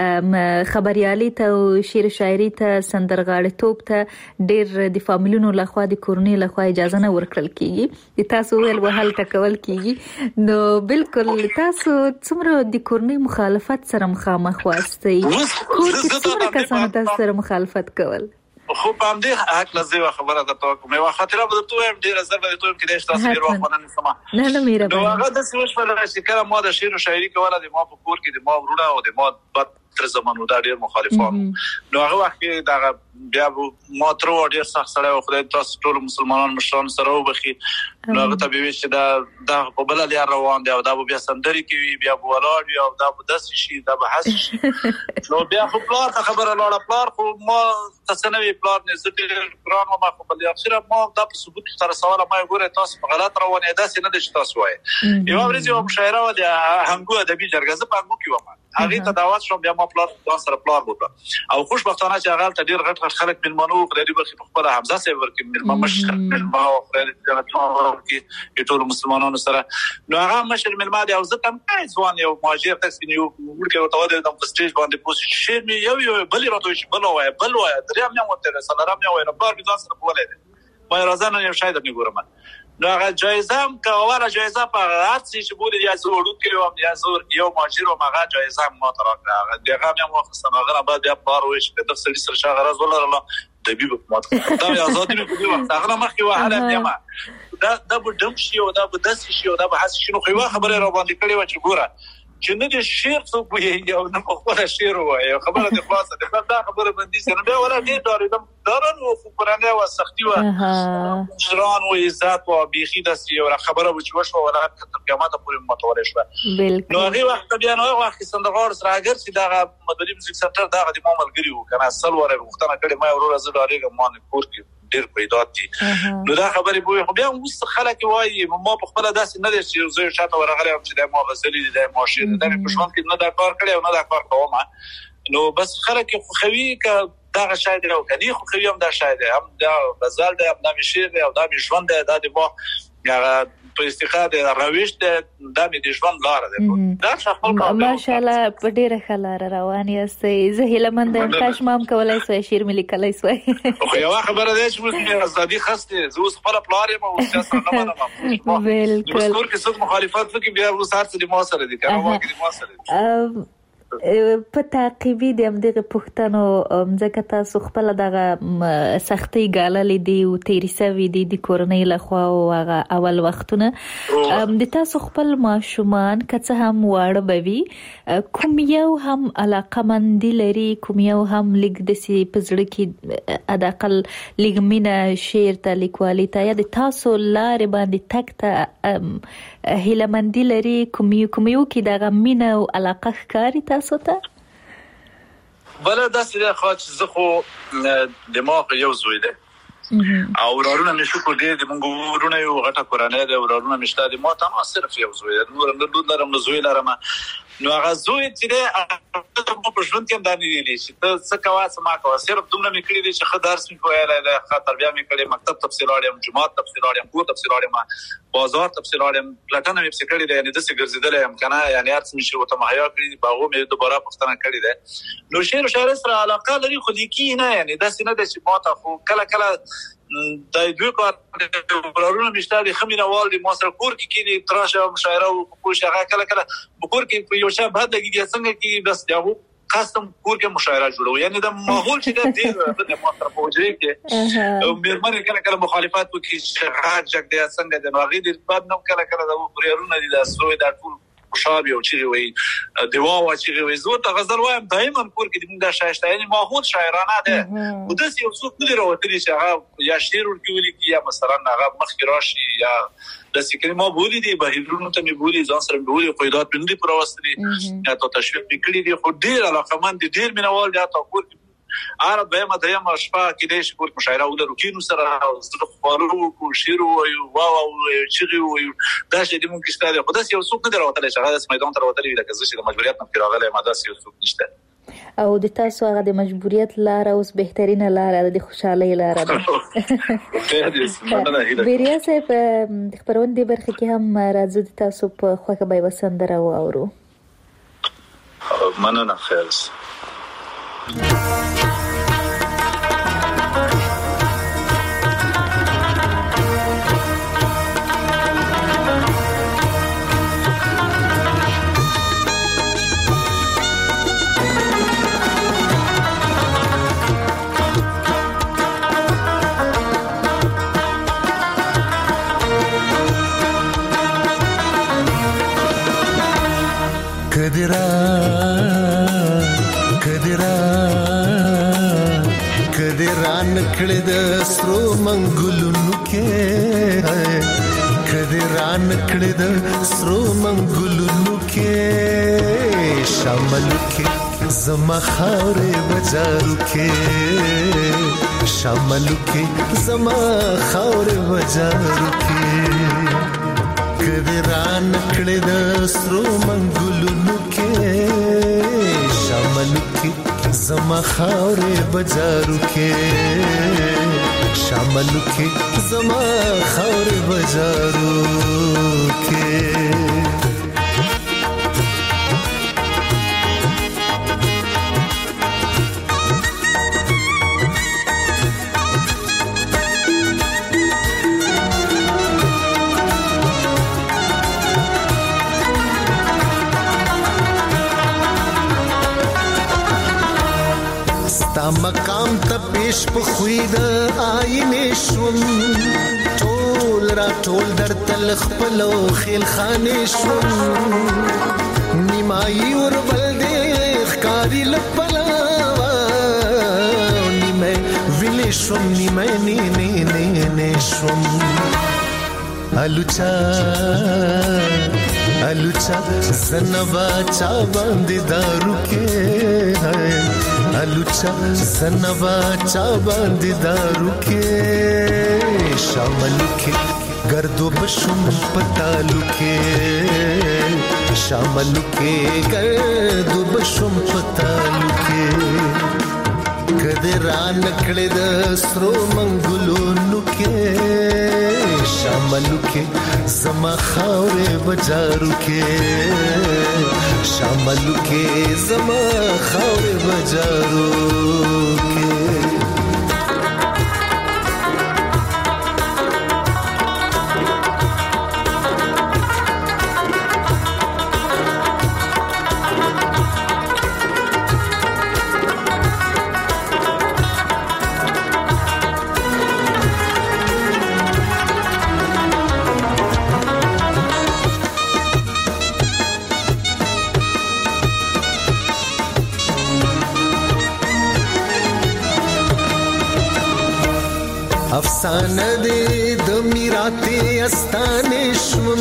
خبريالي ته شعر شاعري ته سندرغاړي توپ ته ډېر د فامیلونو لخوا د کورنۍ لخوا اجازه نه ورکړل کیږي تاسو ویل وهل ټکول کیږي نو بالکل تاسو څومره د کورنۍ مخالفت سره مخامخ واستئ کور کې څومره کسانو تاسو سره مخالفت کول خو په دې حق لزی خبره ده ته کومه خاطره به ته هم ډیره زړه ته کې دې تاسو ډیر وخت نه سما نه نه میره نو هغه د سوچ په لاره چې کله ما د شعر او شاعري کوله د ما په کور کې د ما ورونه او د ما تر زمانو دا ډیر مخالفان نو هغه وخت کې دا بیا ما تر ډیر سخت سره خدای تاسو ټول مسلمانان مشران سره وبخي نو هغه ته به چې دا دا په بل لار روان دی او دا بیا سندري کوي بیا بولاړ او دا به داس شي دا به حس شي نو بیا خو پلار ته خبره لاړه پلار خو ما تسنوي پلار نه زه ډیر قران ما خو بل اخره ما دا په ثبوت سره سوال ما ګوره تاسو په غلط روانه داسې نه دي چې تاسو وایي یو ورځ یو مشاعره و د هنګو ادبي جرګه زه په هنګو کې وم هغه ته دعوت شوم بیا ما پلار دا سره پلار وکړ او خوشبختانه چې هغه ته ډیر غټ غټ خلک ملمنو خدای دې په خپل حمزه سره ورکړي ملمن مشر ما او خدای دې کې ټول مسلمانانو سره نو هغه مشر ملما دی او زه تم ځوان یو ماجر تاسو یو ورکه او ته د سټیج باندې پوسټ شیر مې یو یو بل راته شي بل وای بل وای دریم نه وته سلام نه وای نه بار بيځان سره بوله دي ما راځنه یو شاید نه ګورم نو هغه جایزه هم کوله جایزه په هر څه چې بوله یا زور کړو یا زور یو ماجر او هغه جایزه ما تر راکړه دغه هم مو خصه هغه بعد بیا بار وې چې د سړي سره شغه راز ولرله د بیب کومات دا آزادي په دې وخت هغه مخکې وهله دیمه دا د بډم شي او دا د دس شي او دا به حس شي نو خو خبره را باندې کړې و چې ګوره چې نه دي شعر څو کوي یو نه خپل شعر وایي خبره د خلاصه د دا خبره باندې سره به ولا دې دارم دارن او قرانه او سختي و شران او عزت او بيخي د یو خبره و چې وشو ولا تر قیامت پورې متوله شو نو هغه وخت بیا نو وخت سندغور سره اگر چې دا مدري موزیک سنټر دا د ماملګری و کنه اصل وره وختونه کړي ما ورور زړه لري ما نه کور کې ډیر پیدا دي نو دا خبرې به خو بیا موږ خلک وایي ما په خپل داسې نه دي چې زه شاته ورغلی چې د ما غزلې د ما شعر د په ژوند کې نه دا کار کړی او نه دا کار کوم نو بس خلک خو خوي ک دا شاید او کدي خو خوي هم دا شاید هم دا غزل دا هم د شعر او دا ژوند دا د ما په استفاده راويش د د ژوند لار ده دا خپل ماشاءالله په ډیره خلاره روان یاستئ زه هیله مند یم کاش مام کولای سوای شعر ملي کولای سوای خو یو خبره ده چې موږ ازادي خسته زه اوس خپل پلار یم او سیاست نه منم بالکل مسکور کې څوک مخالفت وکړي بیا اوس هر څه د ما سره دي کنه واګي د ما سره دي په تعقیبي د همدغه پښتنو ځکه تاسو خپل دغه سختي ګاللې دي او تیری سوي دي د کورنۍ لخوا او هغه اول وختونه د تاسو خپل ماشومان کڅه هم واړه بوي کوم یو هم علاقمند لري کوم یو هم لګ د سي پزړه کې اداقل لګمینه شعر ته لیکوالي ته یا د تاسو لارې باندې تک ته هیلمندي لري کوم یو کوم یو کې دغه مینه او علاقه ښکاري تاسو ته بل داسې ده خو چې زه خو دماغ یو زوی ده او ورارونه مې شو کو دې د موږ ورونه یو غټه قرانه ده ورارونه مشته دي ما ته صرف یو زوی ده نور نه دود لرم نو زوی لرم نو هغه زوی چې ده ما په ژوند کې هم دا نه ویلي چې ته څه کوه څه ما کوه. صرف دومره مې کړي دي چې ښه درس مې ویلی دی، ښه تربیه مې کړې، مکتب ته پسې لاړ یم، جومات ته پسې لاړ یم، کور ته پسې لاړ یم، بازار ته پسې لاړ یم، پلټنه مې پسې کړې ده، یعنې داسې ګرځېدلی یم که نه، یعنې هر څه مې چې ورته مهیا کړي دي په هغو مې دوباره پوښتنه کړې ده. نو شعر و شاعرۍ سره علاقه لري خو لیکي نه، یعنې داسې نه ده چې ما ته خو کله کله دا دوی کار ورارونه مشته دي، ښه مینهوال دي، ما سره کور کې کښېني تراشه مشاعره وکړو، هغه کله کله په کور کې په یو چا بد لګېږي څنګه کېږي، بس د هغو قسم کور کې مشاعره جوړو، یعنې د ماحول چې ده ډېر د ما سره په حجرې کې مېرمنې کله کله مخالفت وکړي چې غږ جګ دی څنګه دی، نو هغې دې بد نه کله کله د ورارونه دي دا سروی دا ټول خوشحال وي او چیغې وایي دوا وا چیغې وایي. زه ورته غزل وایم دایما کور کې زموږ دا شایسته، یعنې ماحول شاعرانه دی، خو داسې یو څوک نه دي راوتلي چې هغه یا شعر ورکې ولیکي یا مثلا هغه مخکې راشي یا داسې کړي. ما بولي دي بهیرونو ته مې بولي، ځان سره مې بولي، قیدات مې نه دي پوره وستلي یا تا تشویق مې کړي دي، خو ډېر علاقمند دي، ډېر مینهوال دي. حتی کور کې هره دویمه درېیمه شپه کېدای شي کور کې مشاعره ولرو، کینو سره زړه خواره وکړو، شعر ووایو، واوا ووایو، چغې ووایو، دا شی دې مونږ کې شته دی، خو داسې یو څوک نه دی راوتلی چې هغه داسې میدان ته راوتلی وي لکه زه چې د مجبوریت نه پکې راغلی یم، داسې یو څوک نشته. او د تاسو هغه د مجبوریت لاره اوس بهترینه لاره ده، د خوشحالۍ لاره ده. بیریا صاحب د خپرونې برخه کې هم راځو د تاسو په خوښه به یوه سندره واورو. مننه، خیر. کدرا کدرا کدرا نکړه د سترو منګلونو کې، کدرا نکړه د سترو منګلونو کې، شامل کې زما خاورې بازارو کې، شامل کې زما خاورې بازارو کې، کدرا نکړه د سترو منګلونو کې، شامل کې زما خاورې بازارو کې، شامل کې زما خاورې بازارو کې. مقام ته پیش په خوید آینه شوم، ټول را ټول در تل خپلو خیل خانه شوم، نیمای ور بل دې ښکاری لپلاوا، نیمه ویلې شوم نیمه نه نه نه نه شوم، الوچا الوچا زنبا چا باندې دارو کې، الوچا زنبا چا باندې دارو کې، شاملو کې گردو بشم پتالو کې، شاملو کې گردو بشم پتالو کې، کدرا نکړه د سترو منګلونو کې، شاملو کې زما خاورې بازارو کې، شاملو کې زما خاورې بازارو کې. افسانه دې د میراته استانه شوم،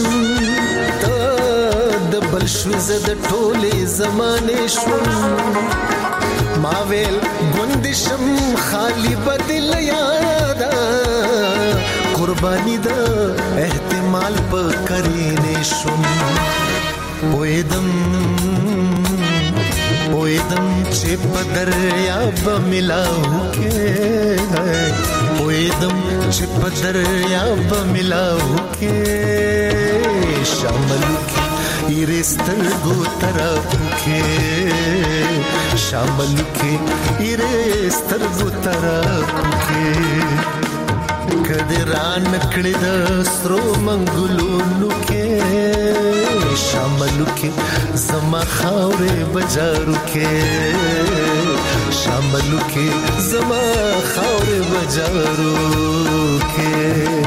ته د بل شو زه د ټولې زمانه شوم، ما ویل ګوند شم خالی بدل یادا، قربانی د احتمال په کرینه شوم، وېدم پویدم چې په دریاب ملاو کې پویدم چې په دریاب ملاو کې شامل کې ایرستر گو طرف کې شامل کې ایرستر گو طرف کې کدی ران کړی د سترو منګلونو کې شامل کې زما خاورې بجارو کې شامل کې زما خاورې بجارو کې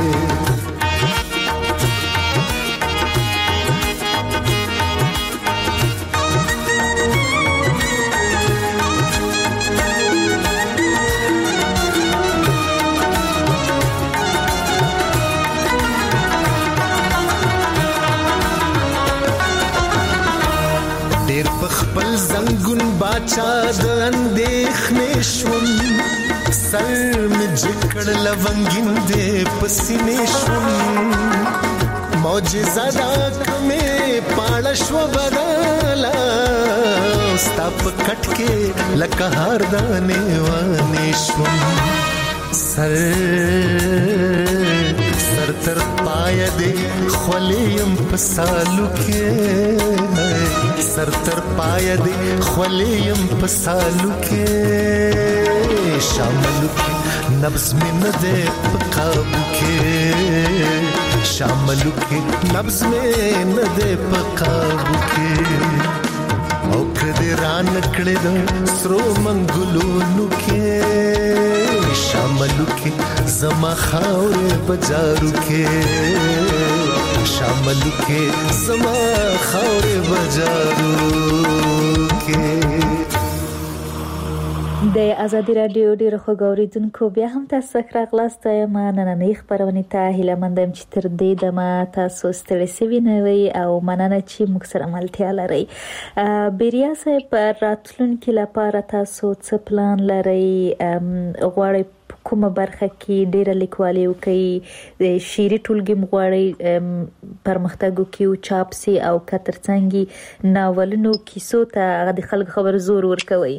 خپل زنګون باچا د اندېښنې شوم سر مې جکړ لونګین دې پسینې شوم معجزه دا کمې پاړه شو بدلا ستا په کټ کې لکه هار دانې وانې شوم سر سر تر پای دې خولیم په سالو کې سر تر پای دې خولیم په سالو کې شامل کې نبض مې نه دې په قابو کې شامل کې نبض مې نه دې په قابو کې او کدی ران کړې د سرو منګلونو کې شامل کې زما خاورې بجارو کې شامل کې زما خاورې بجارو کې د ازادي رادیو ډیرو خبرونکو بیا هم تاسو سره غلاسته ما نننې خبرونه ته هیله مندم چې تر دې دمه تاسو ستړي سوي نه وي او مننه چې موږ سره ملتیا لري بیریا صاحب راتلونکي لپاره تاسو څه پلان لري غواړئ کومه برخه کې ډیره لیکوالي وکړي د شعري ټولګي مغواړي پرمختګ وکړي او چاپ سي او کترڅنګي ناولونو کیسو ته هغه د خلک خبر زور ورکوي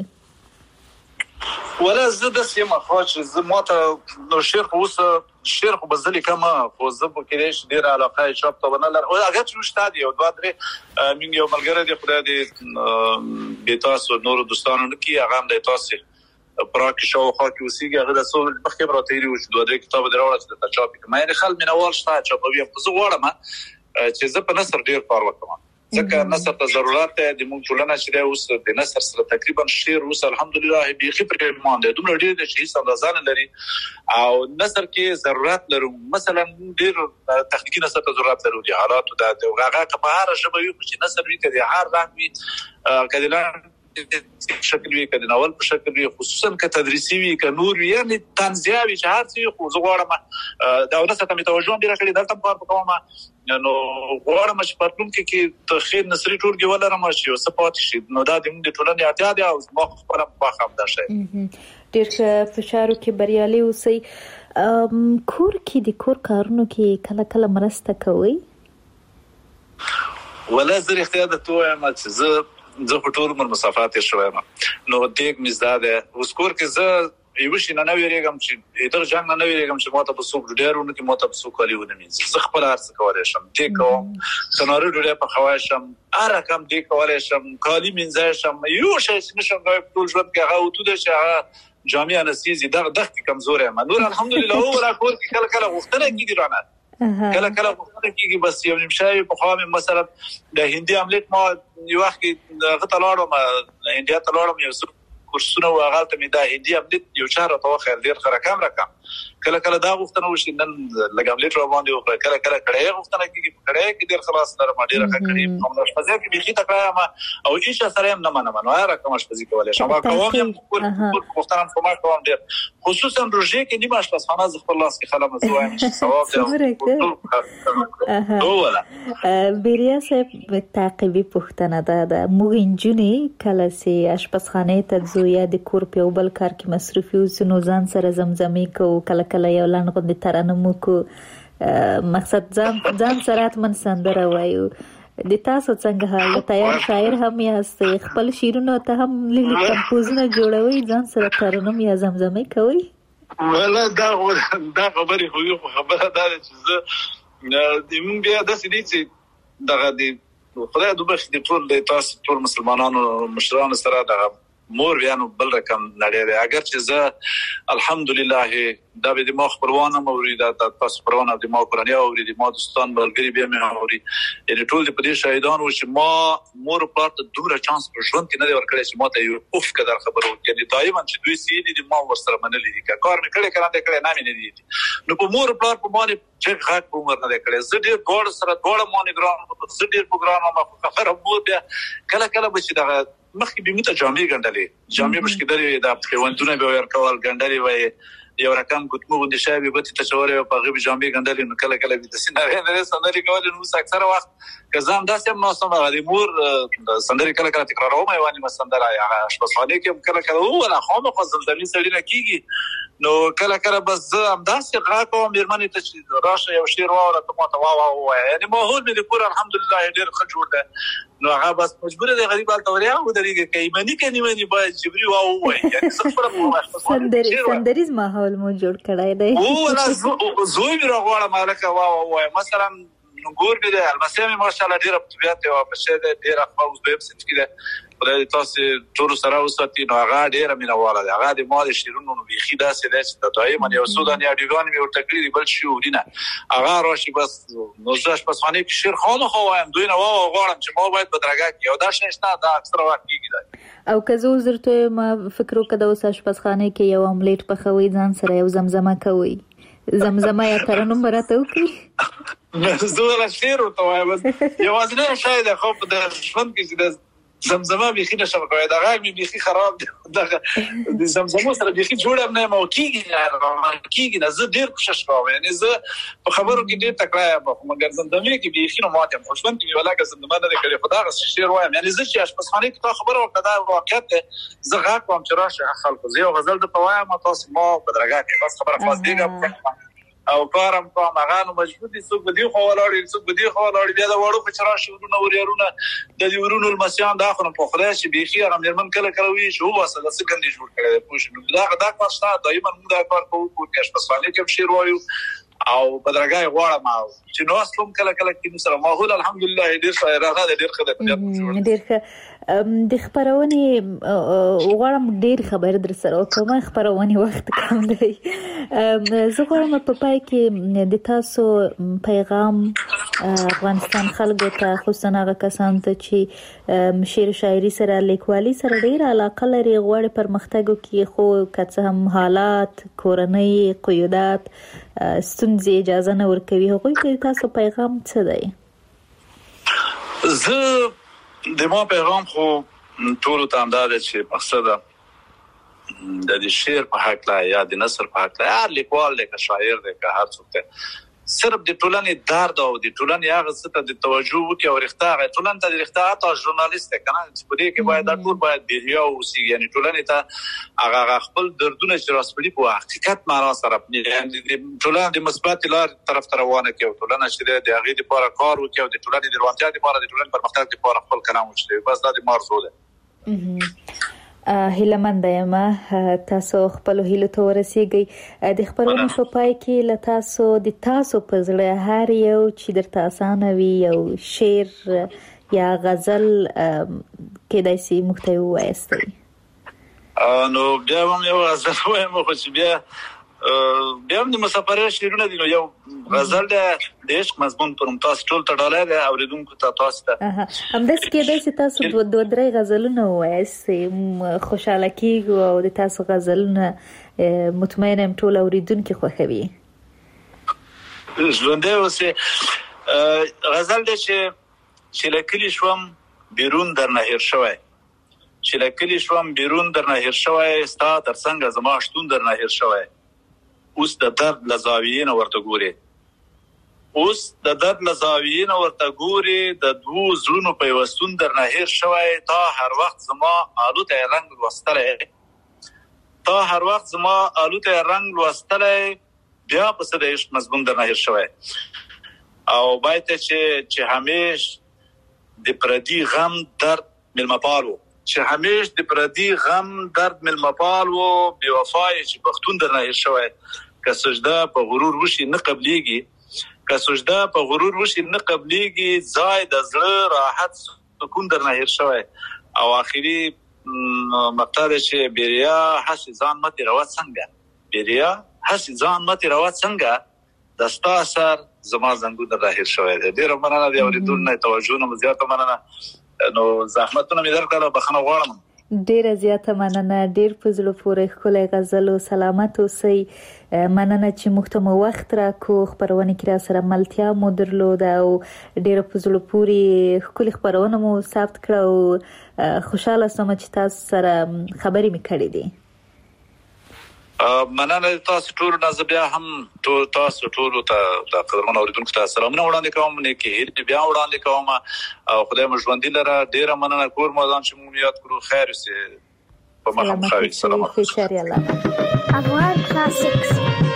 ولا زه د سیمه خاص زه ماته نو شعر خو اوس شعر خو بزلی کما خو زه په کې ډیر علاقه چاپ ته ونه لر او هغه چې شته یو دوه درې من یو ملګری دی خدای دې به تاسو نور دوستانو کې هغه هم د تاسو پراکه شو خو کې وسیږي هغه د څو مخکې براتېری او دوه درې کتاب دراوړل چې د چاپ کې مې خل مینوال شته چاپوي په زه غواړم چې زه په نثر ډیر کار وکړم ځکه نثر ته ضرورت دی د موږ ټولنه چې اوس د نثر سره تقریبا شعر اوس الحمدلله به خبره مان دی دومره ډیر د شي اندازان لري او نثر کې ضرورت لرو مثلا ډیر تخنیکی نثر ته ضرورت لرو دي حالات د هغه په هر شبه یو چې نثر وی کړي هر رنګ وی کله شکل وی کړي ناول په شکل وی خصوصا ک تدریسي وی ک نور وی یعنی تنزیاوی چې هر څه خو زغړم دا ونسه ته متوجه ډیر کړي دلته کار وکوم نو غواړم چې پاتون کې کې تخیر نصری ټولګي ولرم چې سپورت شي نو دا د موږ ټولنې اړتیا ده او ما خپل په خام ده شي ډیر فشارو کې بریالي اوسئ کور کې د کور کارونو کې کله کله مرسته کوي ولا زه اختیار د توه ما چې زه زه په ټول عمر مسافات شوم نو دیګ مزداده اوس کور کې زه یو شي نه ویریږم چې در جنگ نه ویریږم چې ماته په سوق ډیرونه کې ماته په سوق کالیونه مې زه خپل ارڅ کولای شم دې کوم سنارو ډیره په خواشم اره کم دې کولای شم کالی منځای شم یو شي چې نشم غوښ ټول ژوند کې هغه تو د چې جامع انستيزي دغه دغه کمزورې ما نور الحمدلله او را کور کې کله کله وختونه کېږي رانه کله کله وختونه کېږي بس یو نمشای په خامه مثلا د هندي عملیات ما یو وخت غته لاړم هندیا ته لاړم یو کورسونه واغالته مې دا هندي عملیات یو چاره توخه ډیر خرکم رقم کله کله دا غوښتنه وشي نن لګاملیټ را باندې او کله کله کړه غوښتنه کېږي کړه کې ډیر خلاص سره ما ډیر ښه کړی په موږ شپږ کې بيخي تکرایم او هیڅ سره هم نه منم نو را کوم شپږ کولای شم کوم هم غوښتنه کومه کوم ډیر خصوصا روزه کې نیمه شپه ز خپل لاس کې خلم زوایم چې ثواب دی او ولا بیریا صاحب تعقیبی پښتنه ده موږ انجونی کله سي اشپزخانه ته زو یا د کور په بل کار کې مصروف یو سنو ځان سره زمزمي کو کله کله یو لاند غوندې ترانه مو کو مقصد ځان ځان سره اتمن سندره وایو د تاسو څنګه حال تیار شاعر هم یاست خپل شعرونه ته هم لیکل کمپوزونه جوړوي ځان سره ترنم یا زمزمه کوي ولا دا دا خبرې خو یو خبره ده چې زه د مونږ بیا د سړي چې دغه د خدای د بخښ د ټول د تاسو ټول مسلمانانو مشرانو سره دغه مور بیانو بل رقم نړۍ دی اگر چې زه الحمدلله دا به د ما خبرونه موري دا تاسو خبرونه د ما قرآني او د ما دوستان بلګری به مې اوري یعنی ټول د پدې شاهدانو چې ما مور پات دوره چانس په ژوند کې نه دی ورکړی چې ما ته یو اوف قدر خبرو کړي دایماً چې دوی سي دي ما ورسره منلې دي کار مې کړی کړه کړه نه مې نه دي نو په مور پات په باندې چې غاټ عمر نه کړی زه ډېر ګور سره ډوړ مونږ ګرام زه ډېر پروګرام ما خبره مور بیا کله کله به چې دغه مخکې به مته جامې ګنډلې جامې مشکې د پیوندونه به ورکول ګنډلې وای یو رقم ګوتمو غوندې شای به ته تشوره په غیب جامې ګنډلې نو کله کله به د سینارې نه سندري کول نو اکثره وخت کزام داسې ما سم غوړي مور سندري کله کله تکراروم ایواني ما سندره هغه شپږ کې کله کله ولا خامه خو زلزلې سړی نه کیږي نو کله کله بس زه هم داسې غا کوم میرمنې ته راشه یو شعر واوره ته ما ته واو وای یعنی ماحول مې د پور الحمدلله ډېر ښه جوړ ده نو هغه بس مجبور دی غریب حالت وریا و درېږي کایمنی کني مني باید جبري واو وای یعنی څه خبره سندري سندریز ماحول مو جوړ کړای دی او ولا زوی مې راغواړم مالک واو وای مثلا نګور دې البته مې ماشاءالله ډېر طبيعت او په شه ډېر خپل وب سټ کې خدای تاسو ټول سره وساتي نو هغه ډېر مینواله دی هغه د مال شیرونو نو بيخي داسې دی چې دایماً یو سودان یا دیوان مې ورته کړی بل شي ورینه هغه راشي بس نو ځاش پس باندې کې شیر خانه خو وایم دوی نه واو غواړم چې ما باید بدرګه کې او دا شنه دا اکثر وخت کېږي او که زه زرته ما فکر وکړم اوس شپږخانه کې یو املیټ پخوي ځان سره یو زمزمه کوي زمزمه یا ترنم راته وکړي زه لا شیر ورته وایم یوازې نه شاید خو په ژوند کې د زمزمه بيخي نشم کوي دا غږ مې بيخي خراب دی دا د زمزمه سره بيخي جوړم نه مو کیږي کیږي نه زه ډیر کوشش کوم یعنی زه په خبرو کې ډیر تکرار کوم مګر زمزمه کې بيخي نو ماته خوشبن کې ولا که زمزمه نه کړي خدا غس شعر وایم یعنی زه چې اشپزخانه کې تا خبره وکړه واقعیت زه غږ کوم چې راشه خلکو زه غزل د پوایم تاسو ما بدرګه کې بس خبره خاص دیګه او کارم کوم هغه نو مجبور دي څوک بدی خو ولاړ څوک بدی خو ولاړ بیا دا وړو په چرآ شورونه وريرونه د دې ورونو المسيان دا خو په خدای شي بيخي هغه مرمن کله کله وی شو واسه د سګندې جوړ کړي پوښتنه دا دا پاستا دایمن موږ دا کار کوو چې په سوالې کې شیر وایو او بدرګای غواړم او چې نو اصلم کله کله کې سره ماحول الحمدلله ډیر ښه راغله ډیر ښه ده ډیر ښه د خبرونه غواړم ډیر خبر در سره کومه خبرونه وخت کم دی زه غواړم په پای کې د تاسو پیغام افغانستان خلکو ته خصوصا هغه کسان ته چې شعر شاعري سره لیکوالي سره ډیر علاقه لري غواړي پرمختګ کې خو کڅ هم حالات کورنۍ قیودات ستونزې اجازه نه ورکوي هغوی ته تاسو پیغام څه دی زه د ما پیغام خو ټول ته انداز چې مقصد د دې شعر په حق لا یا د نثر په حق لا هر لیکوال لیکه شاعر دی که هر څوک دی صرف د ټولنې درد او د ټولنې هغه څه ته د توجه وکړي او رښتیا ټولنې ته د رښتیا تا ژورنالیست کنه چې په دې کې باید دا ټول باید بیریا او سی یعنی ټولنې ته هغه خپل دردونه چې راسپړي په حقیقت معنا سره یعنی ټولنه د مثبت لار طرف ته روانه کوي ټولنه چې د هغه لپاره کار وکړي او د ټولنې د روانتیا لپاره د ټولنې پرمختګ لپاره خپل کلام وشي بس دا د مرزو ده هیلمند یم تاسو خپل هیلو ته ورسیږئ د خبرونو په پای کې ل تاسو د تاسو په زړه هر یو چې درته اسانه وي یو شعر یا غزل کې داسې مختوي وایستئ نو بیا هم یو غزل وایم خو چې بیا بیا هم د مسافرۍ شعرونه دي نو یو غزل د عشق مضمون پر ممتاز ټول تړاله ده اوریدونکو ته تاسو ته همداسې کېدای چې تاسو دوه دوه درې غزلونه وایئ خوشاله کېږو او د تاسو غزلونه مطمئنه یم ټول اوریدونکي خوښوي ژوندی اوسې غزل دی چې چې له کلي شوم بیرون درنه هېر شوی چې له کلي شوم بیرون درنه هېر شوی ستا تر څنګه زما شتون درنه هېر شوی اوس د درد له زاویې نه ورته ګورې اوس د درد له زاویې نه ورته ګورې د دوو زړونو پیوستون درنه هېر شوی تا هر وخت زما الوتی رنګ لوستلی تا هر وخت زما الوتی رنګ لوستلی بیا پسې د عشق مضمون درنه هېر شوی او باید چې چې همیش د پردي غم درد ملمپال وو چې همیش د پردي غم درد ملمپال وو بې وفای چې پښتون درنه هیر شوی که سجده په غرور وشي نه قبليږي که سجده په غرور وشي نه قبليږي ځای د زړه راحت سکون درنه هیر شوی او اخیری مقطع چې بیریا حس ځان مت روات څنګه بیریا حس ځان مت روات څنګه دستا اثر زما زنګو در هیر شوی دی ډیر مننه دی اوریدونکو توجه نه زیاته مننه نو زحمتونه مې درکړه بخنه غواړم ډیره زیاته مننه ډیر فضل پورې خلای غزل او سلامت اوسئ مننه چې مختمه وخت را کو خبرونه کې را سره ملتیا مو درلود او ډیر فضل پورې خپل خبرونه مو ثبت کړو خوشاله سم چې تاسو سره خبرې مې کړې دي مننه تاسو ټول نازبیا هم ټول تاسو ټول ته د قدرمن اوریدونکو ته سلامونه وړاندې کوم نه کې بیا وړاندې کوم او خدای مو ژوندۍ لره ډیره مننه کور مو ځان چې مو یاد کړو خیر اوسه په مخه خیر سلامات خوشحالي الله افغان کلاسیکس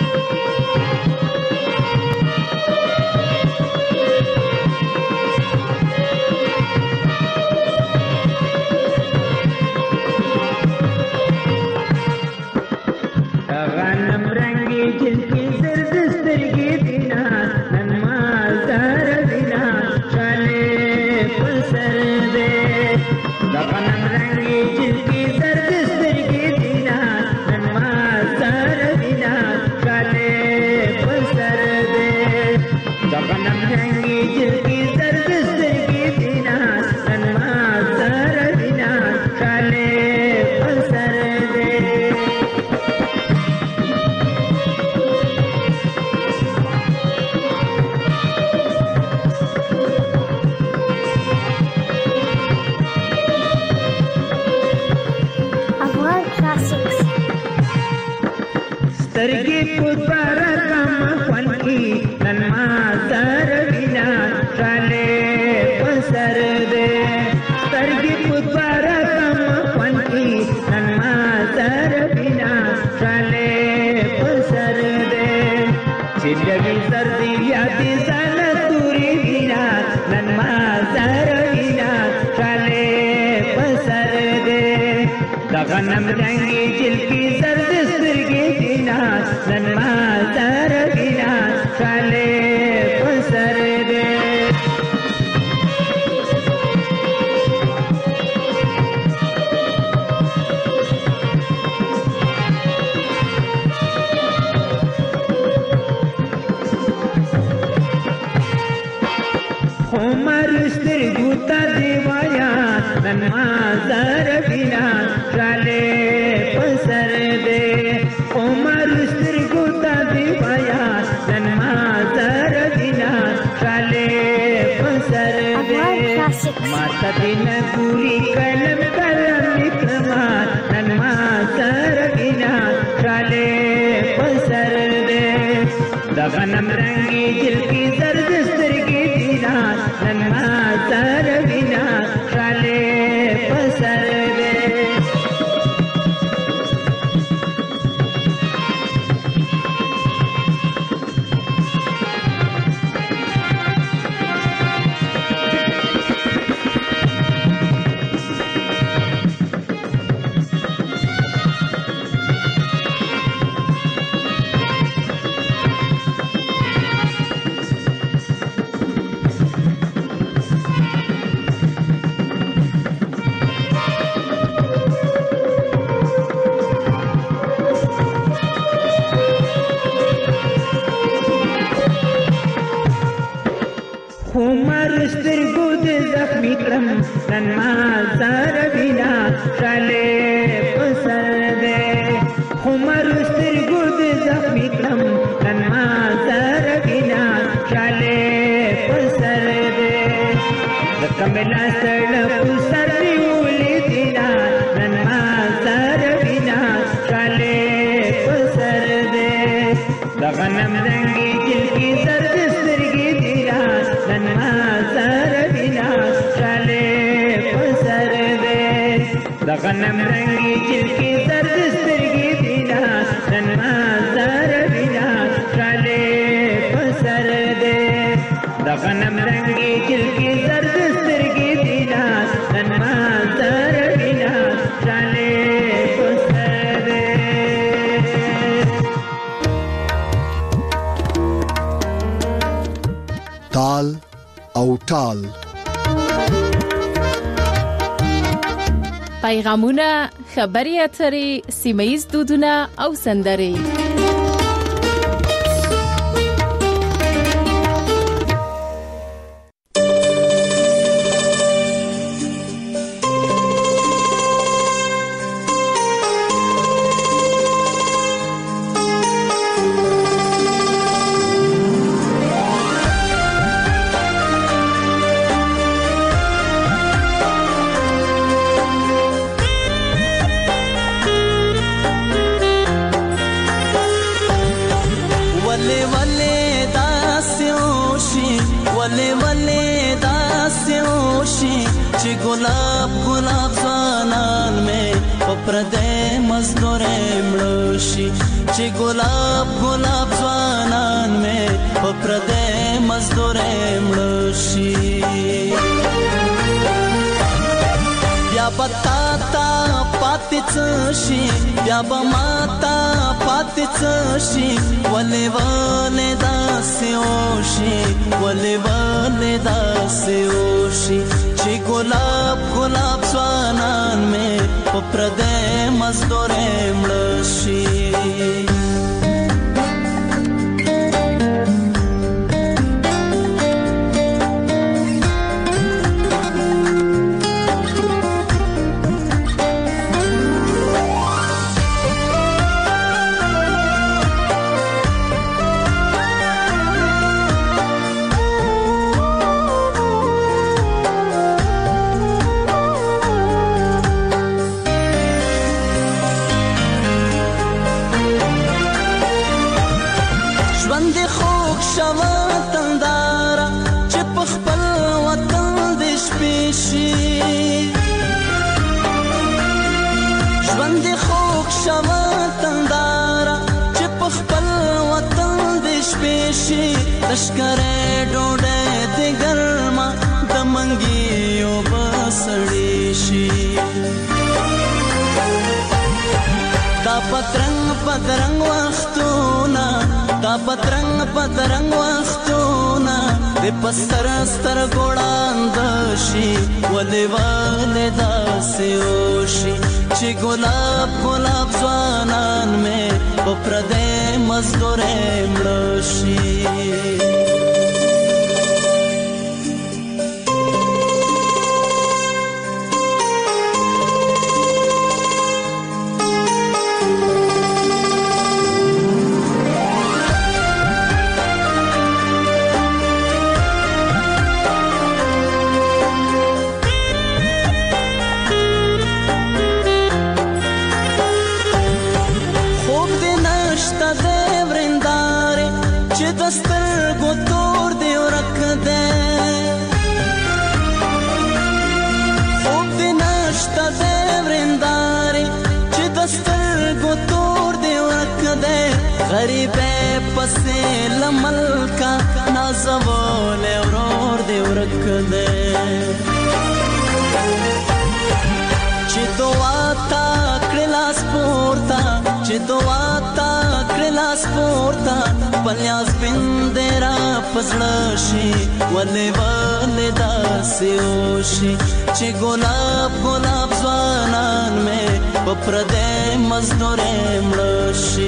غنم رنگی جل کی زرد سترگی دینا نن ما زر بینا چالے پسر دے عمر سترگو تا دیوایا نن ما زر بینا چالے پسر دے عمر سترگو تا دیوایا نن ما زر بینا چالے پسر دے ماتا دین پوری کلم کرم اکرما نن ما زر بینا چالے پسر دے دا غنم رنگی جل کی زرد سترگی دینا نن ما زر بینا چالے پسر دے نن ما زر بینا چالے پسر دے عمر سترگو دے زخمی کرم نن ما زر بینا چالے پسر دے کملا سڑ پسر نیولی دینا نن ما زر بینا چالے پسر دے غنم رنگی جل کی زرد سترگی دینا نن ما زر بینا چالے دا غنم رنگی جل کی زرد سترگی دینا نن ما زر بینا چالے پسر دے دا غنم رنگی جل کی زرد سترگی اوتال. پیغامونه، خبري اترې، سیمه‌ییز دودونه او سندرې. गुलाब गुलाब ज़वानान में पप्रदे मज़दूरे मड़ोशी ची गुलाब गुलाब ज़वानान में पप्रदे मज़दूरे मड़ोशी या बताता पाती चशी या बमाता पाती चशी वले वले दासे ओशी वले वले दासे ओशी ची गुलाब गुलाब ज़वानान में पप्रदे मज़दूरे मड़ोशी लश्करे डोडे दे गर्मा दमंगियो बसड़ीशी दा पतरंग पतरंग वख्तूना दा पतरंग पतरंग वख्तूना दे पस्तर स्तर गोड़ांदशी वले वले दासे ओशी ची गुलाब गुलाब ज़वानान में पप्रदे मज़दूरे मड़ोशी गरीबे पसे लमल का नाज़वोले और दे रख दे चिदवाता क्रिलास पोर्ता चिदवाता क्रिलास पोर्ता पल्यास बिंदेरा पसड़शी वले वले दासे ओशी ची गुलाब गुलाब ज़वानान में पप्रदे मज़दूरे मड़ोशी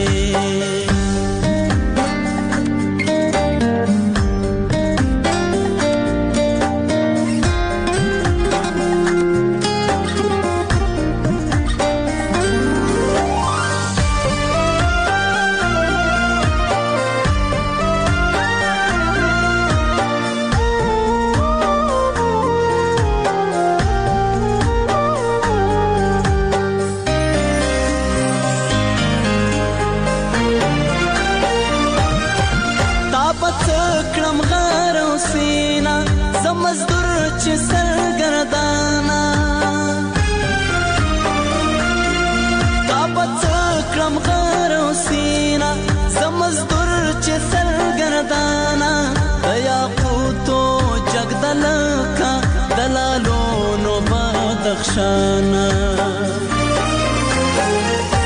सरगर्दाना ताबत क्रम गरो सीना समझदुर चे सरगर्दाना दया पूतो जगदल का दलालो नो बदख्शाना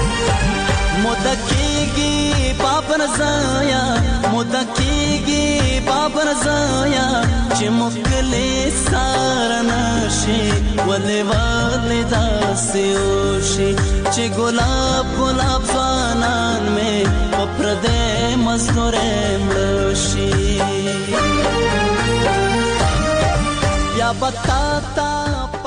मुदकीगी पापर जाया मुदकीगी بابر زایا چې مخکلې سارنه شي ولې ولې داسې وشي چې ګلاب ګلاب ځوانان مې په پردې مزدورې مړه شي یا بتا تا